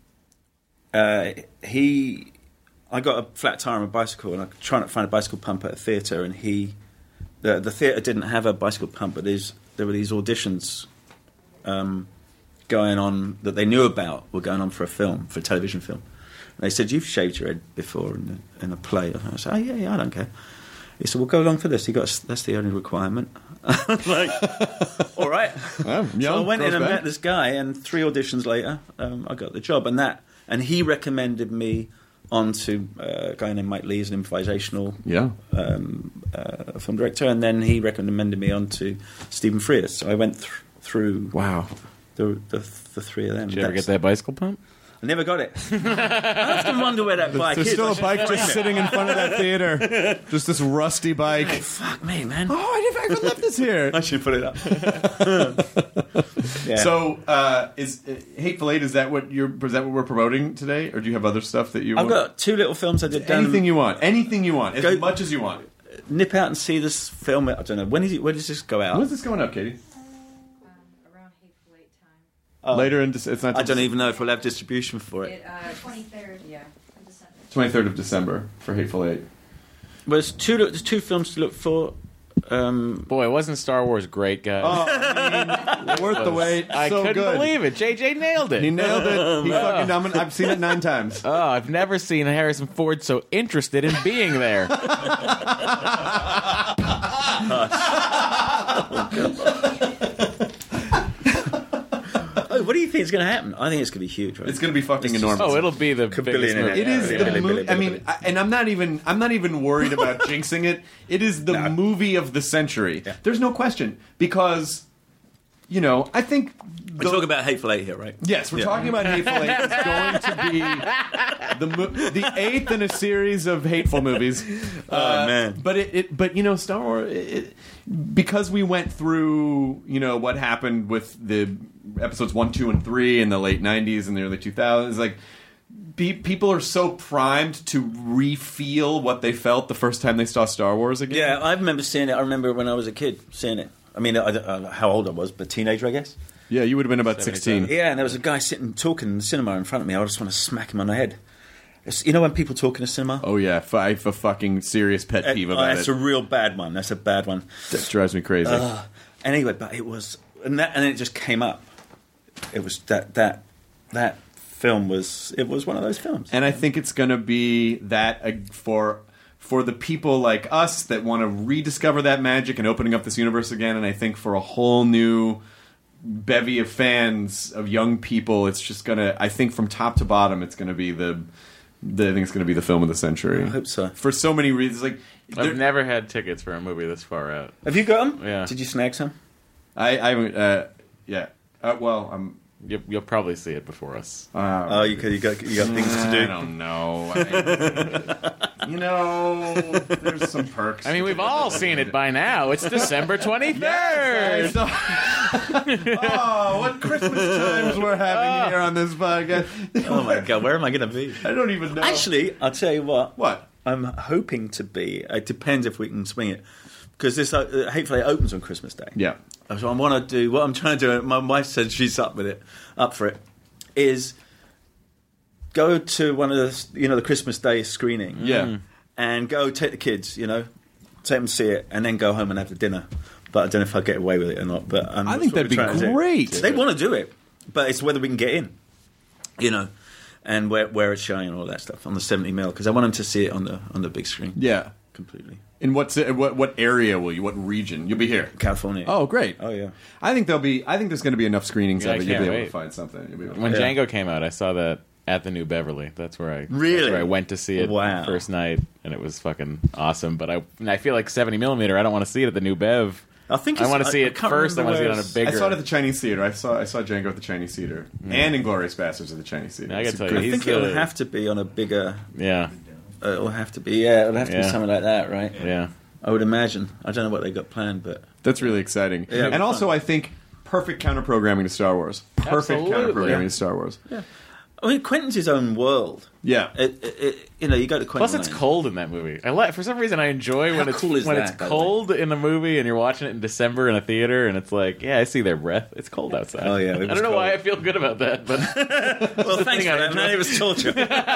uh, he, I got a flat tire on a bicycle, and I was trying to find a bicycle pump at a theatre, and he, the the theatre didn't have a bicycle pump, but there's, there were these auditions um, going on that they knew about were going on for a film, for a television film. And they said, "You've shaved your head before in a, in a play." And I said, "Oh, yeah, yeah, I don't care." He said, "Well, go along for this." He got, that's the only requirement. I'm like, all right. Well, So young, I went in grows and back. met this guy, and three auditions later, um, I got the job. And that, and he recommended me onto uh, a guy named Mike Lee, as an improvisational Yeah. um, uh, film director, and then he recommended me onto Stephen Frears. So I went th- through Wow. the, the the three of them. Did you ever That's- get that bicycle pump? I never got it. I often wonder where that bike There's is. still I a should bike find just it. sitting in front of that theater. Just this rusty bike. Fuck me, man. Oh, I never even left this here. I should put it up. Yeah. So, uh, is uh, Hateful Eight? Is that what you're? Is that what we're promoting today, or do you have other stuff that you? I've want? got two little films I did. down- anything you want. Anything you want. As Go- much as you want. Nip out and see this film. I don't know when is it, when does this go out? When is this going up, Katie? Around Hateful Eight time. Later in Dec- it's not. I don't even know if we'll have distribution for it. It, uh, twenty-third, yeah, of December. twenty-third of December for Hateful Eight. Well, there's two. There's two films to look for. Um, Boy, wasn't Star Wars great, guys? Oh, I mean, worth the wait. I so couldn't good. believe it. J J nailed it. He nailed it. He fucking. I'm, I've seen it nine times. Oh, I've never seen Harrison Ford so interested in being there. oh, what do you think is going to happen? I think it's going to be huge. Right? It's going to be fucking It's just- enormous. Oh, it'll be the Billion biggest in movie. It is Yeah, the Billy, mo- Billy, I Billy, mean, Billy. I, and I'm not even. I'm not even worried about jinxing it. It is the No. movie of the century. Yeah. There's no question because, you know, I think. We're talking about Hateful Eight here, right? Yes, we're Yeah. talking about Hateful Eight. It's going to be the mo- the eighth in a series of hateful movies. Oh, man. But it, it, but you know, Star Wars, it, it, because we went through, you know, what happened with the episodes one, two, and three in the late nineties and the early two thousands, like. Be, people are so primed to re-feel what they felt the first time they saw Star Wars again. Yeah, I remember seeing it. I remember when I was a kid seeing it. I mean, I don't know how old I was, but teenager, I guess. Yeah, you would have been about sixteen. Yeah, and there was a guy sitting talking in the cinema in front of me. I just want to smack him on the head. It's, you know when people talk in a cinema? Oh yeah, I have a fucking serious pet peeve Uh, about that's it. a real bad one. That's a bad one. That drives me crazy. Uh, anyway, but it was, and that, and it just came up. It was that that that film was. It was one of those films. And I think it's going to be that uh, for for the people like us that want to rediscover that magic and opening up this universe again. And I think for a whole new bevy of fans of young people, it's just going to. I think from top to bottom, it's going to be the. the I think it's going to be the film of the century. I hope so. For so many reasons, like I've never had tickets for a movie this far out. Have you got them? Yeah. Did you snag some? I, I haven't. Uh, yeah. Uh, well, I'm. You'll, you'll probably see it before us. Uh, Oh, you got you got you got things to do. I don't know. I, you know, there's some perks. I mean, we've all seen it by now. It's December twenty-third. Yes, I saw- oh, what Christmas times we're having here on this podcast. Oh my god, where am I going to be? I don't even know. Actually, I'll tell you what. What? I'm hoping to be. It depends if we can swing it, because this uh, Hateful Eight opens on Christmas Day. Yeah. So I want to do what I'm trying to do. My wife said she's up with it, up for it. Is go to one of the you know the Christmas Day screening. Yeah. And go take the kids. You know, take them to see it, and then go home and have the dinner. But I don't know if I'll get away with it or not. But um, I think that's what that'd we're be trying to do. great. They want to do it, but it's whether we can get in. You know, and where where it's showing and all that stuff on the seventy mil, because I want them to see it on the on the big screen. Yeah. Completely. In what what what area will you? What region? You'll be here. California. Oh, great. Oh yeah. I think there'll be. I think there's going to be enough screenings Yeah, of I it. You'll can't be able wait. to find something. You'll be able to When Yeah. Django came out, I saw that at the New Beverly. That's where I Really? that's where I went to see it Wow. first night, and it was fucking awesome. But I and I feel like seventy millimeter. I don't want to see it at the New Bev. I think I it's- want to I- see I it can't first. I remember want to see it where on a it's- bigger. I saw it at the Chinese Theater. I saw I saw Django at the Chinese Theater and Inglourious Bastards at the Chinese Theater. I gotta It's a tell you, good- I he's think it'll the- have to be on a bigger. yeah, Uh, it'll have to be. Yeah, it'll have to be Yeah. something like that, right? yeah. I would imagine. I don't know what they got planned, but That's really exciting. Yeah, and also, I think perfect counter programming to Star Wars. Perfect Absolutely. counter programming to Star Wars. yeah. I mean, Quentin's his own world. Yeah. It, it, it, you know, you go to Quentin. Plus, it's Lane. cold in that movie. I like for some reason I enjoy How when it's cool is when that, it's by the cold in a movie and you're watching it in December in a theater and it's like, yeah, I see their breath. It's cold outside. Oh, yeah, it I was don't know cold. why I feel good about that, but Well, thanks thing for I that, man. enjoy. It was torture.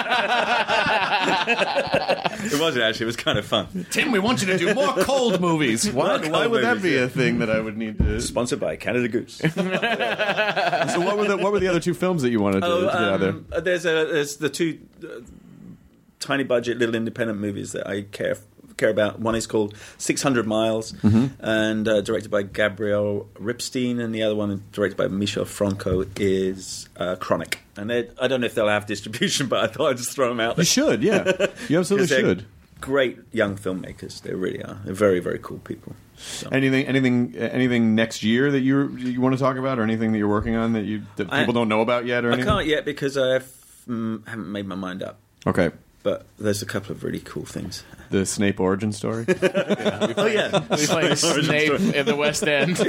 It wasn't actually. It was kind of fun. Tim, we want you to do more cold movies. Why, More why cold would that movies, be yeah. a thing that I would need to? Sponsored by Canada Goose. So what were the what were the other two films that you wanted to, Oh, to get out there? um, there's a there's the two uh, tiny budget little independent movies that I care care about. One is called six hundred miles, and uh, directed by Gabriel Ripstein, and the other one directed by Michel Franco is uh, Chronic. And they're- I don't know if they'll have distribution, but I thought I'd just throw them out there. You should, yeah. You absolutely 'Cause they're should. Great young filmmakers, they really are. They're very very cool people. So. Anything, anything, anything next year that you you want to talk about, or anything that you're working on that you that I- people don't know about yet, or I anything? can't yet because I mm, haven't made my mind up. Okay, But there's a couple of really cool things. the Snape origin story. Oh yeah, we play Snape in the West End.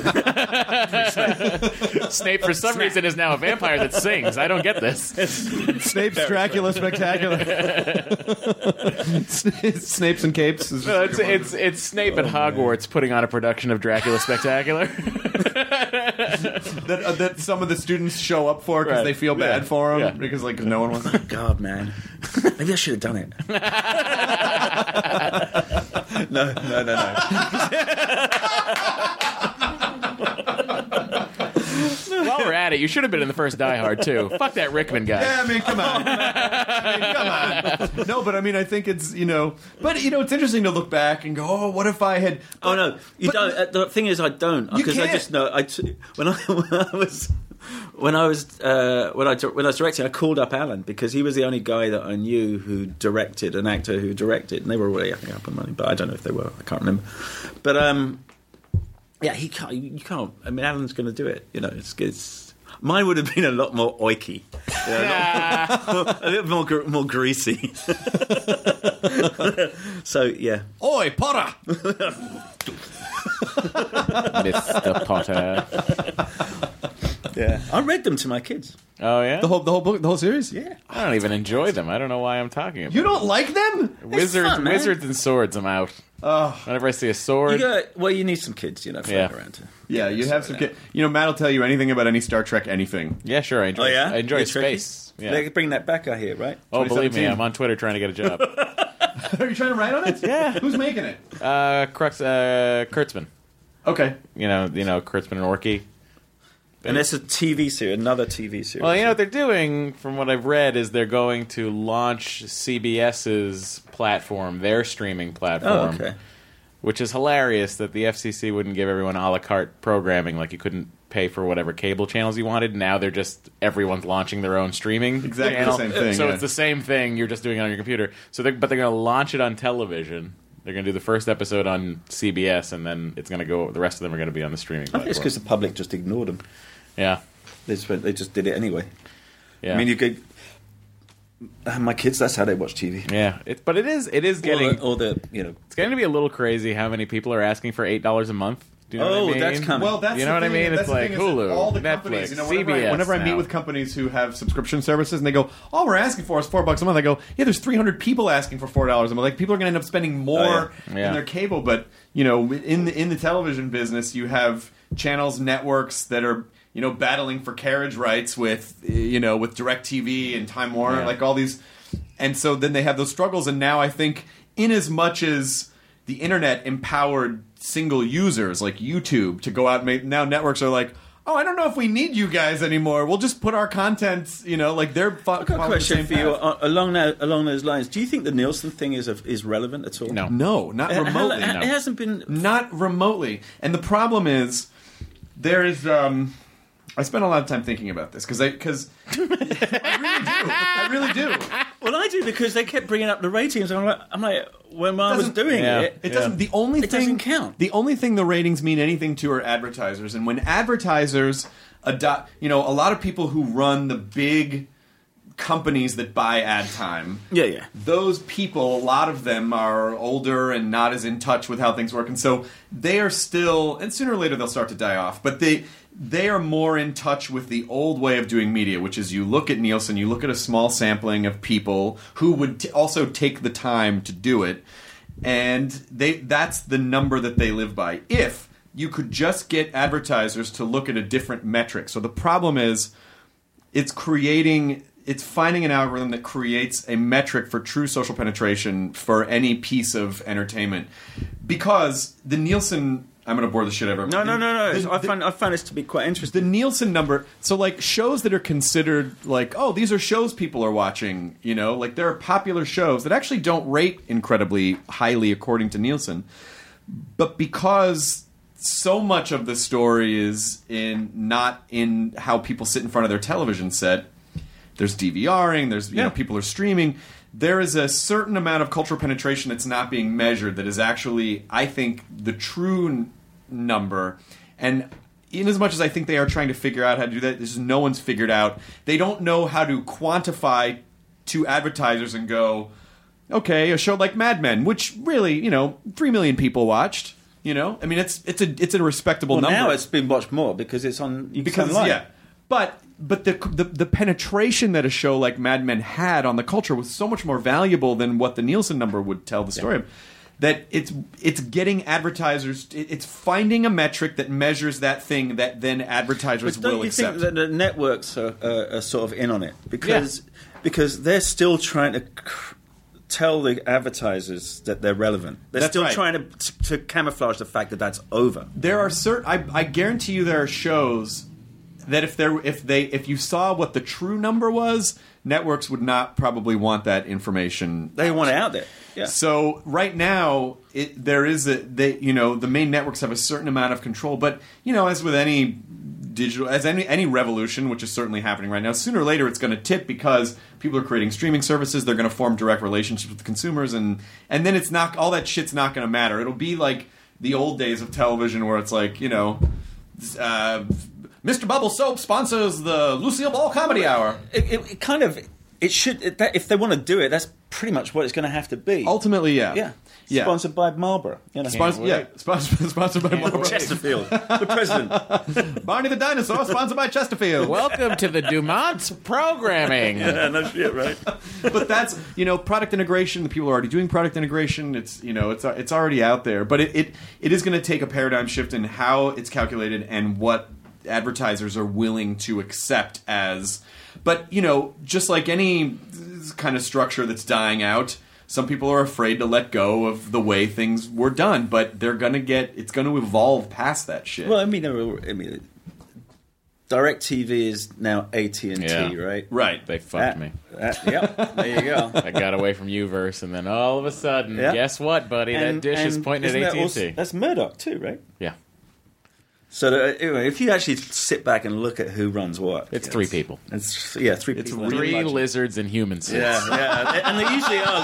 Snape, for some reason, is now a vampire that sings. I don't get this. Snape's Dracula Spectacular. Snapes and Capes. Is No, it's, it's it's Snape at Hogwarts putting on a production of Dracula Spectacular. that, uh, that some of the students show up for because Right. they feel Yeah. bad for him Yeah. because like no one wants. God, man. Maybe I should have done it. no, no, no, no. While we're at it, you should have been in the first Die Hard too. Fuck that Rickman guy. Yeah, I mean, come on. I mean, come on. No, but I mean, I think it's, you know, but, you know, it's interesting to look back and go, oh, what if I had. Oh no, you but- don't. Uh, the thing is, I don't You because I can't. just know. I t- when I when I was when I was uh, when I di- when I was directing, I called up Alan because he was the only guy that I knew who directed, an actor who directed, and they were already I think up and running, but I don't know if they were. I can't remember. But um, yeah, he can't. You can't. I mean, Alan's going to do it. You know, it's. it's Mine would have been a lot more oiky, you know, a, lot, a little more gr- more greasy. So yeah, Oi, Potter! Mister Potter. Yeah, I read them to my kids. Oh yeah, The whole the whole book, the whole series. Yeah, I don't even enjoy them. I don't know why I'm talking about. You don't like them? Wizards, fun, man. wizards and swords. I'm out. Oh. Whenever I see a you sword, got well. You need some kids, you know, floating Yeah. around. To, Yeah, you have some. Ki- you know, Matt will tell you anything about any Star Trek, anything. yeah, sure. I enjoy. Oh yeah, I enjoy You're space. Trekkie? Yeah. They bring that back, I hear, right? Oh, believe me, twenty seventeen. I'm on Twitter trying to get a job. Are you trying to write on it? Yeah. Who's making it? uh, Crux, uh, Kurtzman. Okay. You know, you know, Kurtzman and Orky. And it's a T V series, another T V series. Well, you know what they're doing, from what I've read, is they're going to launch CBS's platform, their streaming platform, oh, okay. which is hilarious that the F C C wouldn't give everyone a la carte programming, like you couldn't pay for whatever cable channels you wanted. Now they're just, everyone's launching their own streaming Exactly channel. the same thing, So yeah. it's the same thing, you're just doing it on your computer. So, they're, but they're going to launch it on television. They're going to do the first episode on C B S, and then it's going to go. The rest of them are going to be on the streaming I think it's platform. because the public just ignored them. Yeah, They just, went, they just did it anyway. yeah. I mean, you could. Uh, my kids, that's how they watch T V. yeah, it, but it is it is getting Or the, or the you know. it's getting to be a little crazy how many people are asking for eight dollars a month. Do you know Oh, what I mean? that's coming. Well, that's You the know what I thing, mean? that's It's the like thing is that Hulu, all the Netflix, companies, you know, whenever, C B S I, whenever I meet now. with companies who have subscription services, and they go, "All we're asking for is four bucks a month," I go, "Yeah, there's three hundred people asking for four dollars a month. Like, people are going to end up spending more Oh, yeah. Yeah. in their cable." But you know, in the in the television business, you have channels, networks that are you know battling for carriage rights with you know with DirecTV and Time Warner, Yeah. like all these, and so then they have those struggles. And now I think, in as much as the internet empowered single users like YouTube to go out and make, now networks are like, oh, I don't know if we need you guys anymore. We'll just put our content, you know, like they're fo- I've got a following the question same for you path. uh, along that, along those lines. Do you think the Nielsen thing is a, is relevant at all? No. No, not It, remotely. it hasn't been. Not remotely. And the problem is, there is. Um, I spent a lot of time thinking about this because I because I really do. I really do. Well, I do because they kept bringing up the ratings. And I'm like, I'm like, when I was Doesn't- doing Yeah. it, It doesn't. The only It thing doesn't count. The only thing the ratings mean anything to are advertisers, and when advertisers adopt, you know, a lot of people who run the big companies that buy ad time. Yeah, yeah. Those people, a lot of them are older and not as in touch with how things work, and so they are still. And sooner or later they'll start to die off, but they. They are more in touch with the old way of doing media, which is you look at Nielsen, you look at a small sampling of people who would t- also take the time to do it, and they that's the number that they live by. If you could just get advertisers to look at a different metric. So the problem is it's creating it's finding an algorithm that creates a metric for true social penetration for any piece of entertainment. Because the Nielsen I'm going to bore the shit out of everyone. No, no, no, no. The- I the- find I find this to be quite interesting. the Nielsen number, so like shows that are considered like, oh, these are shows people are watching, you know, like there are popular shows that actually don't rate incredibly highly according to Nielsen. But because so much of the story is in not in how people sit in front of their television set, there's DVRing, there's you Yeah. know, people are streaming. There is a certain amount of cultural penetration that's not being measured that is actually, I think, the true n- number. And in as much as I think they are trying to figure out how to do that, this is no one's figured out. They don't know how to quantify to advertisers and go, okay, a show like Mad Men, which really, you know, three million people watched. You know, I mean, it's it's a it's a respectable Well, number. now it's been watched more because it's on. You because can online. yeah, but but the, the the penetration that a show like Mad Men had on the culture was so much more valuable than what the Nielsen number would tell the story of. That it's it's getting advertisers, it- it's finding a metric that measures that thing that then advertisers But don't will you accept. think that the networks are, uh, are sort of in on it because because they're still trying to cr- tell the advertisers that they're relevant. They're That's still right. trying to to camouflage the fact that that's over. There are certain. I, I guarantee you, there are shows that if there, if they, if you saw what the true number was, networks would not probably want that information. They want it out there. Yeah. So right now, it, there is a they you know the main networks have a certain amount of control, but you know as with any digital as any any revolution, which is certainly happening right now, sooner or later it's going to tip because people are creating streaming services. They're going to form direct relationships with the consumers, and and then it's not all that shit's not going to matter. It'll be like the old days of television where it's like you know. Uh, Mister Bubble Soap sponsors the Lucille Ball Comedy Hour. It, it, it kind of it should it, that, if they want to do it, that's pretty much what it's going to have to be. Ultimately, yeah. Yeah. Yeah. Sponsored by Marlboro. You know? Sponsor, yeah, sponsored, sponsored by Marlboro. Chesterfield, the president. Barney the Dinosaur, sponsored by Chesterfield. Welcome to the Dumont's programming. Yeah, no shit, right? But that's, you know, product integration. The people are already doing product integration. It's, you know, it's it's already out there. But it, it, it is going to take a paradigm shift in how it's calculated and what advertisers are willing to accept as. But, you know, just like any kind of structure that's dying out, some people are afraid to let go of the way things were done, but they're gonna get. It's going to evolve past that shit. Well, I mean, I mean, DirecTV is now A T and T, Yeah. right? Right. They fucked Uh, me. Uh, yep. There you go. I got away from Uverse, and then all of a sudden, Yeah. guess what, buddy? that dish is pointing at isn't A that T and also- T. That's Murdoch too, right? Yeah. So that, anyway, if you actually sit back and look at who runs what, It's three people. It's yeah, three It's people. Three Imagine. lizards and human suits. Yeah, yeah, and they usually are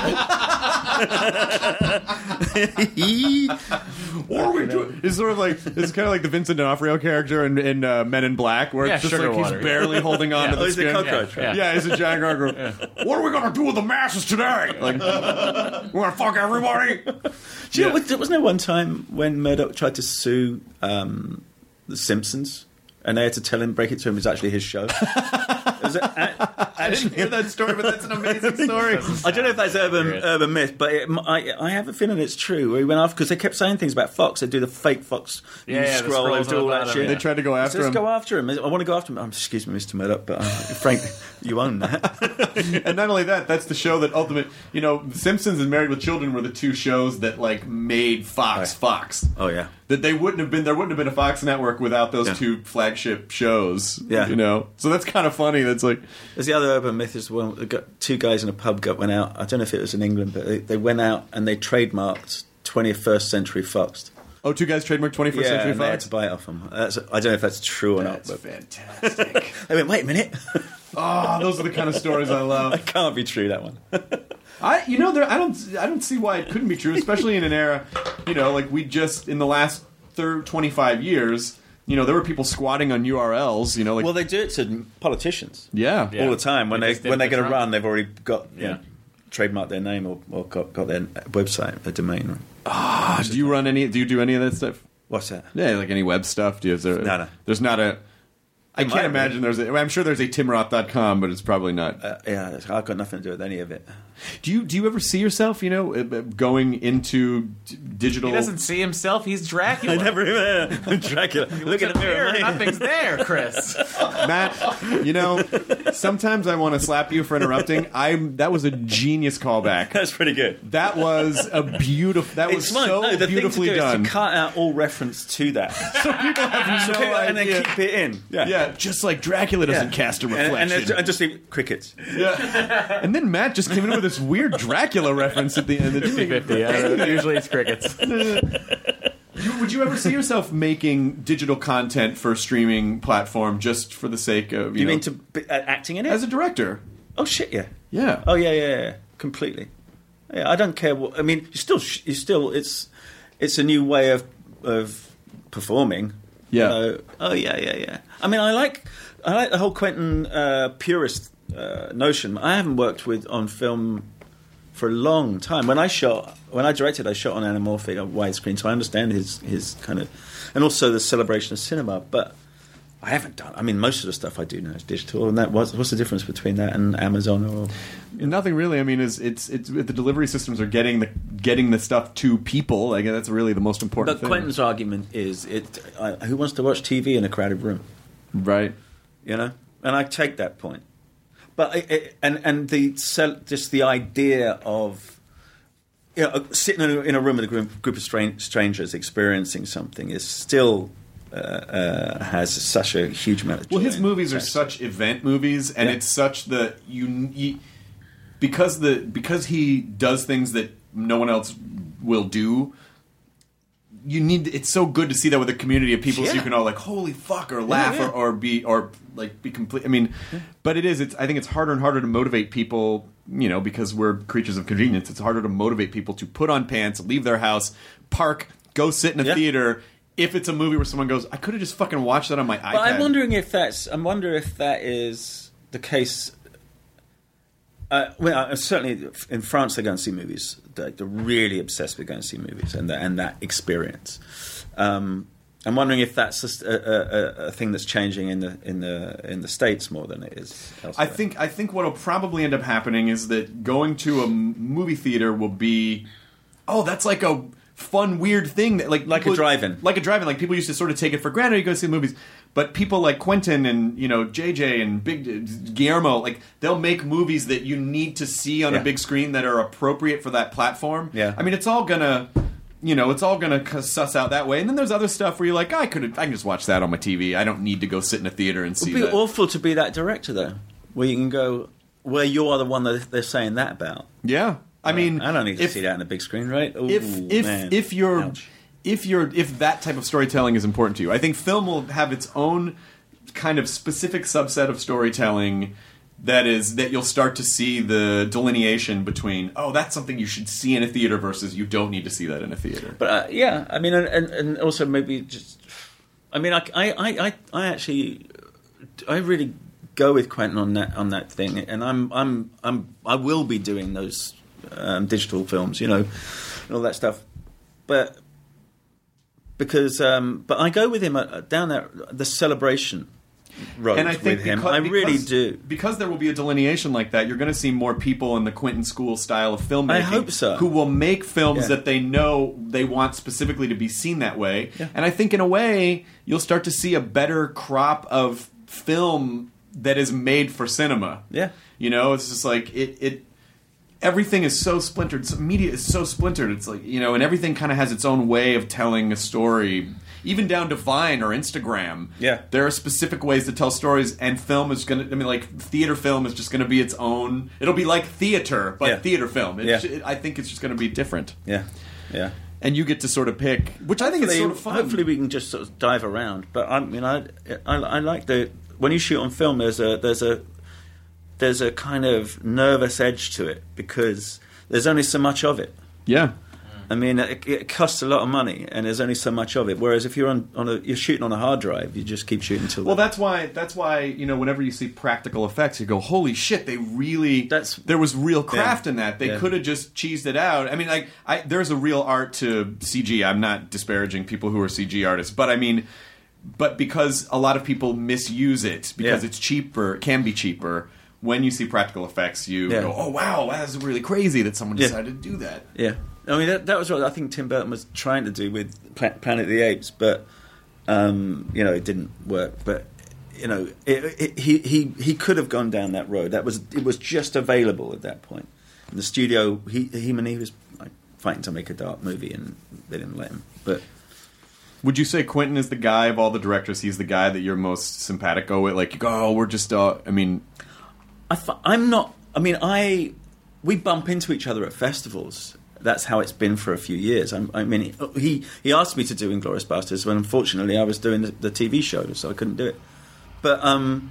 lizards. What are we doing? It's sort of like it's kind of like the Vincent D'Onofrio character in, in uh, Men in Black, where Yeah, it's just sugar like water. he's barely holding on Yeah. to the Oh, he's a skin. cockroach, Yeah, right? Yeah, he's a giant cockroach. What are we gonna do with the masses today? Like, we're gonna fuck everybody. Do you know, wasn't there one time when Murdoch tried to sue um, The Simpsons, and they had to tell him, break it to him, it was actually his show? Was it, a- I didn't hear that story, but that's an amazing story. I don't know if that's urban Weird. urban myth, but it, I, I have a feeling it's true. Where he went after because they kept saying things about Fox. They do the fake Fox. You Yeah, yeah, the scroll, they scrolls do on all the that bottom, shit. yeah. They tried to go So after let's him. go after him. I want to go after him. Um, excuse me, Mister Murdoch, but uh, Frank, you own that. And not only that, that's the show that ultimate. You know, The Simpsons and Married with Children were the two shows that like made Fox Right. Fox. Oh yeah. That they wouldn't have been. There wouldn't have been a Fox network without those Yeah. two flagship shows. Yeah. You know, so that's kind of funny. That's like. There's the other urban myth is one. Got two guys in a pub got went out. I don't know if it was in England, but they, they went out and they trademarked twenty-first Century Fox. Oh, two guys trademarked twenty-first Yeah, Century and they had Fox. to buy it off them. That's, I don't know if that's true or That's not. But fantastic. they went, wait a minute, Oh, those are the kind of stories I love. that can't be true. That one. I, you know, there. I don't. I don't see why it couldn't be true, especially in an era, you know, like we just in the last third twenty-five years. You know, there were people squatting on U R Ls. You know, like Well, they do it to politicians. yeah. Yeah. all the time. When They they, just did when it they're for going to Trump. run, they've already got you Yeah. know, trademarked their name or, or got, got their website, their domain. Ah, do you run any? Do you do any of that stuff? What's that? Yeah, like any web stuff. Do you? Is there, No, no. There's not a. I might can't be. imagine there's. A, I'm sure there's a tim roth dot com, but it's probably not. Uh, yeah, I've got nothing to do with any of it. Do you do you ever see yourself, you know, uh, uh, going into d- digital? He doesn't see himself. He's Dracula. I never even Dracula. Look at the mirror. mate. Nothing's there, Chris. Matt, you know, sometimes I want to slap you for interrupting. I'm that was a genius callback. That's pretty good. That was a beautiful. That was It's fun. so No, the beautifully thing to do done. Is to cut out all reference to that, So people have no and then idea. keep it in. Yeah, Yeah, just like Dracula doesn't cast a And, and, reflection. then- and just leave crickets. yeah. And then Matt just came in with this weird Dracula reference at the end. fifty fifty. Yeah, usually it's crickets. You- Would you ever see yourself making digital content for a streaming platform just for the sake of you, You know, mean to be, uh, acting in it? as a director? oh shit, yeah. Yeah. Oh yeah, yeah, yeah, completely. Yeah, I don't care what. I mean, you still, you still, it's, it's a new way of of performing. Yeah. You know? Oh yeah, yeah, yeah. I mean, I like, I like the whole Quentin uh, purist uh, notion. I haven't worked with on film for a long time. When I shot, when I directed, I shot on anamorphic, on widescreen, so I understand his his kind of, and also the celebration of cinema. But I haven't done. I mean, most of the stuff I do now is digital, and that what's what's the difference between that and Amazon or? Nothing really. I mean, is it's it's the delivery systems are getting the getting the stuff to people. Like that's really the most important But thing. Quentin's argument is, it. Uh, who wants to watch T V in a crowded room? Right. You know, and I take that point. But it, it, and and the cel- just the idea of you know, sitting in a, in a room with a group, group of stran- strangers experiencing something is still uh, uh, has such a huge amount of joy. Well, his and movies are satisfaction. such event movies, and Yeah. it's such the you, you because the because he does things that no one else will do. You need it's so good to see that with a community of people, so you Yeah. can all like holy fuck or laugh yeah. Or, or be or like be complete. I mean, but it is. It's I think it's harder and harder to motivate people. You know, because we're creatures of convenience. It's harder to motivate people to put on pants, leave their house, park, go sit in a Yeah. theater. If it's a movie where someone goes, I could have just fucking watched that on my iPad. But I'm wondering if that's. I'm wondering if that is the case. Uh, well, uh, certainly in France, they go and see movies. They're, they're really obsessed with going to see movies and the, and that experience. Um, I'm wondering if that's just a, a, a thing that's changing in the in the in the States more than it is elsewhere. I think I think what'll probably end up happening is that going to a movie theater will be, oh, that's like a fun, weird thing that like like people, a drive-in, like a drive-in. Like people used to sort of take it for granted. You go see movies, but people like Quentin and you know J J and Big Guillermo, like they'll make movies that you need to see on yeah. a big screen that are appropriate for that platform. Yeah, I mean it's all gonna. You know, it's all going to suss out that way. And then there's other stuff where you're like, I could, I can just watch that on my T V. I don't need to go sit in a theater and see that. It would be awful to be that director, though, where you can go, where you are the one that they're saying that about. Yeah. I mean... I don't need to if, see that in a big screen, right? Ooh, if if man. if you're... Ouch. If you're if that type of storytelling is important to you, I think film will have its own kind of specific subset of storytelling that is that you'll start to see the delineation between, oh, that's something you should see in a theater versus you don't need to see that in a theater. But uh, yeah, I mean, and, and, and also maybe just, I mean, I, I, I, I actually, I really go with Quentin on that on that thing, and I'm I'm I'm I will be doing those um, digital films, you know, and all that stuff, but because um, but I go with him uh, down that the celebration road and I think with him. because, I really because, do. Because there will be a delineation like that, you're going to see more people in the Quentin School style of filmmaking. I hope so. Who will make films Yeah. that they know they want specifically to be seen that way. Yeah. And I think in a way, you'll start to see a better crop of film that is made for cinema. Yeah. You know, it's just like it... it everything is so splintered. So media is so splintered. It's like, you know, and everything kind of has its own way of telling a story. Even down to Vine or Instagram. Yeah. There are specific ways to tell stories, and film is going to, I mean, like, theater film is just going to be its own. It'll be like theater, but Yeah. theater film. It, Yeah. it, I think it's just going to be different. Yeah, yeah. And you get to sort of pick, which I think is sort of fun. Hopefully we can just sort of dive around. But I mean, I, I, I like the when you shoot on film. There's a there's a there's a kind of nervous edge to it because there's only so much of it. Yeah. I mean, it, it costs a lot of money, and there's only so much of it. Whereas if you're on, on a, you're shooting on a hard drive, you just keep shooting till. Well, that's why. That's why you know, whenever you see practical effects, you go, "Holy shit! They really. That's there was real craft yeah. in that. They Yeah. could have just cheesed it out. I mean, like, I, there's a real art to C G. I'm not disparaging people who are C G artists, but I mean, but because a lot of people misuse it because Yeah. it's cheaper, can be cheaper. When you see practical effects, you Yeah. go, "Oh wow, that's really crazy that someone Yeah. decided to do that." Yeah, I mean that, that was what I think Tim Burton was trying to do with Pla- Planet of the Apes, but um, you know it didn't work. But you know it, it, he he he could have gone down that road. That was it was just available at that point. In the studio, he him and he was like, fighting to make a dark movie, and they didn't let him. But would you say Quentin is the guy of all the directors? He's the guy that you're most simpatico with. Like, you go, oh, we're just. Uh, I mean. I f- I'm not. I mean, I we bump into each other at festivals. That's how it's been for a few years. I'm, I mean, he he asked me to do Inglourious Basterds when, unfortunately, I was doing the, the T V show, so I couldn't do it. But um,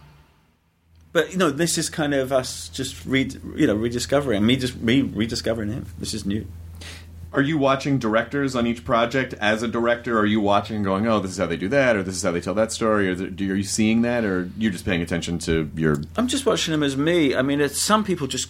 but you know, this is kind of us just re, you know rediscovering me, just re rediscovering him. This is new. Are you watching directors on each project as a director? Or are you watching and going, oh, this is how they do that, or this is how they tell that story? Or are you seeing that, or you're just paying attention to your... I'm just watching them as me. I mean, it's, some people just...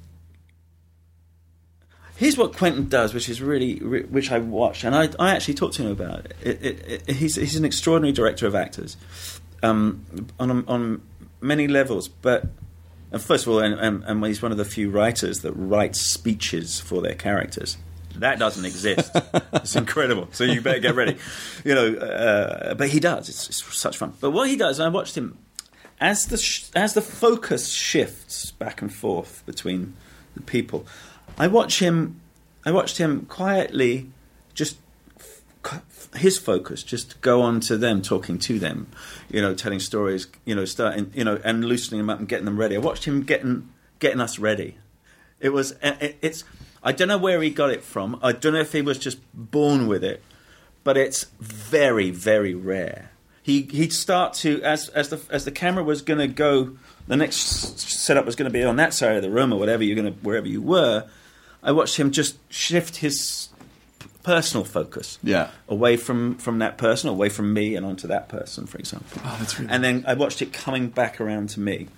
Here's what Quentin does, which is really... which I watched, and I, I actually talked to him about it. It, it, it he's, he's an extraordinary director of actors um, on, on many levels, but... And first of all, and, and, and he's one of the few writers that writes speeches for their characters. That doesn't exist. It's incredible. So you better get ready. You know, uh, but he does. It's, it's such fun. But what he does, I watched him as the sh- as the focus shifts back and forth between the people. I watch him. I watched him quietly, just f- his focus, just go on to them, talking to them. You know, telling stories. You know, starting. You know, and loosening them up and getting them ready. I watched him getting getting us ready. It was. It, it's. I don't know where he got it from. I don't know if he was just born with it, but it's very, very rare. He he'd start to as as the as the camera was going to go, the next setup was going to be on that side of the room or whatever you're going to wherever you were. I watched him just shift his personal focus, yeah, away from, from that person, away from me, and onto that person, for example. Oh, that's really. And then I watched it coming back around to me.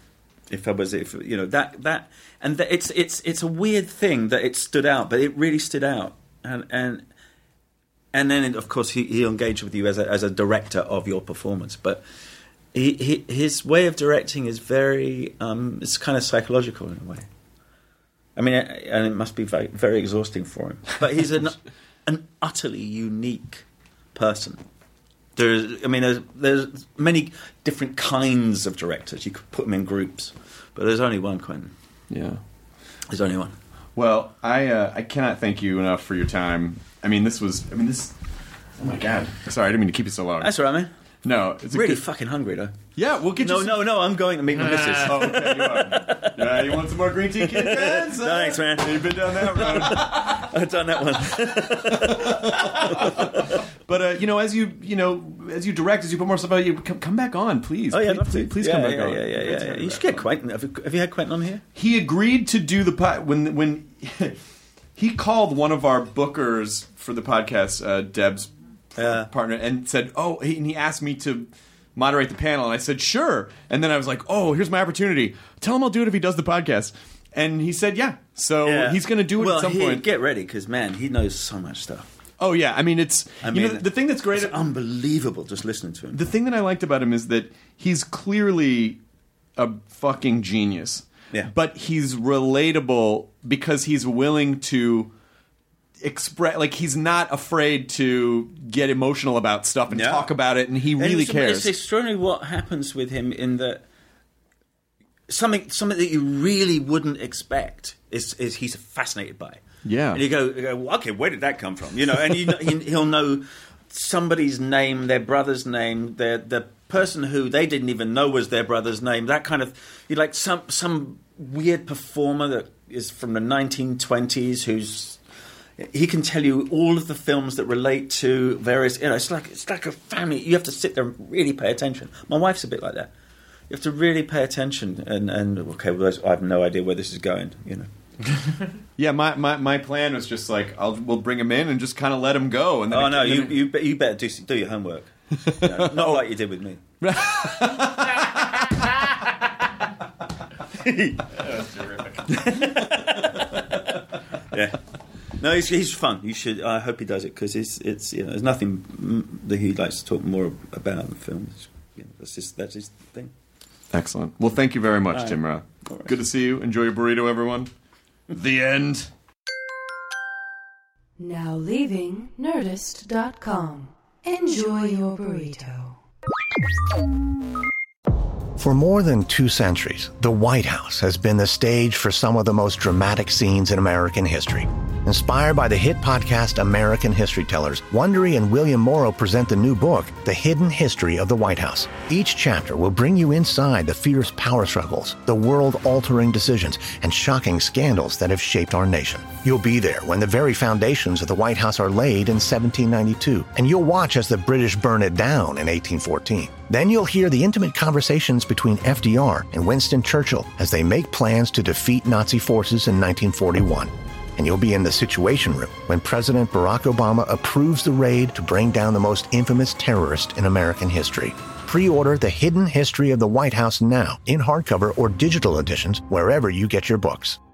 If I was, if you know that that, and that it's it's it's a weird thing that it stood out, but it really stood out, and and and then of course he, he engaged with you as a as a director of your performance, but he, he his way of directing is very um, it's kind of psychological in a way. I mean, and it must be very very exhausting for him, but he's an an utterly unique person. There's, I mean, there's, there's many different kinds of directors. You could put them in groups, but there's only one, Quentin. Yeah, there's only one. Well, I uh, I cannot thank you enough for your time. I mean, this was. I mean, this. Oh my God! Sorry, I didn't mean to keep you so long. That's all right, man. No, it's a really good... fucking hungry though. Yeah, we'll get no, you. No, no, no. I'm going to meet my missus. Oh, okay, you are. Yeah, you want some more green tea, Kid Fans? Thanks, man. You've been down that road. I've done that one. But uh, you know, as you you know, as you direct, as you put more stuff out, you come, come back on, please. Oh yeah, please, I'd love to. please, please yeah, come back yeah, on. Yeah, yeah, yeah. yeah. You should get Quentin. Have you, have you had Quentin on here? He agreed to do the pod when when he called one of our bookers for the podcast, uh, Deb's yeah. partner, and said, "Oh," he, and he asked me to moderate the panel, and I said, "Sure." And then I was like, "Oh, here's my opportunity. Tell him I'll do it if he does the podcast." And he said, "Yeah." So yeah. he's going to do it well, at some he, point. Get ready, because man, he knows so much stuff. Oh yeah, I mean it's. I you mean, know, the thing that's great, it's unbelievable just listening to him. The thing that I liked about him is that he's clearly a fucking genius. Yeah. But he's relatable because he's willing to express, like he's not afraid to get emotional about stuff and yeah. talk about it, and he really and it's, cares. It's extraordinary what happens with him in that something something that you really wouldn't expect is is he's fascinated by. Yeah. And you go, you go well, okay, where did that come from? You know, and you know, he, he'll know somebody's name, their brother's name, their the person who they didn't even know was their brother's name. That kind of, you like some some weird performer that is from the nineteen twenties who's he can tell you all of the films that relate to various. You know, it's like it's like a family. You have to sit there and really pay attention. My wife's a bit like that. You have to really pay attention, and and okay, well, I have no idea where this is going. You know. Yeah, my, my, my plan was just like I'll we'll bring him in and just kind of let him go. And then oh it, no, then you it, you be, you better do do your homework. You know, not like you did with me. That was terrific. Yeah, no, he's he's fun. You should. I hope he does it because it's it's you know there's nothing that he likes to talk more about in films. You know, that's just that's his thing. Excellent. Well, thank you very much, All right. Tim Ra. All right. Good to see you. Enjoy your burrito, everyone. The end. Now leaving Nerdist dot com. Enjoy your burrito. For more than two centuries, the White House has been the stage for some of the most dramatic scenes in American history. Inspired by the hit podcast American History Tellers, Wondery and William Morrow present the new book, The Hidden History of the White House. Each chapter will bring you inside the fierce power struggles, the world-altering decisions, and shocking scandals that have shaped our nation. You'll be there when the very foundations of the White House are laid in seventeen ninety-two, and you'll watch as the British burn it down in eighteen fourteen. Then you'll hear the intimate conversations between F D R and Winston Churchill as they make plans to defeat Nazi forces in nineteen forty-one. And you'll be in the Situation Room when President Barack Obama approves the raid to bring down the most infamous terrorist in American history. Pre-order The Hidden History of the White House now in hardcover or digital editions wherever you get your books.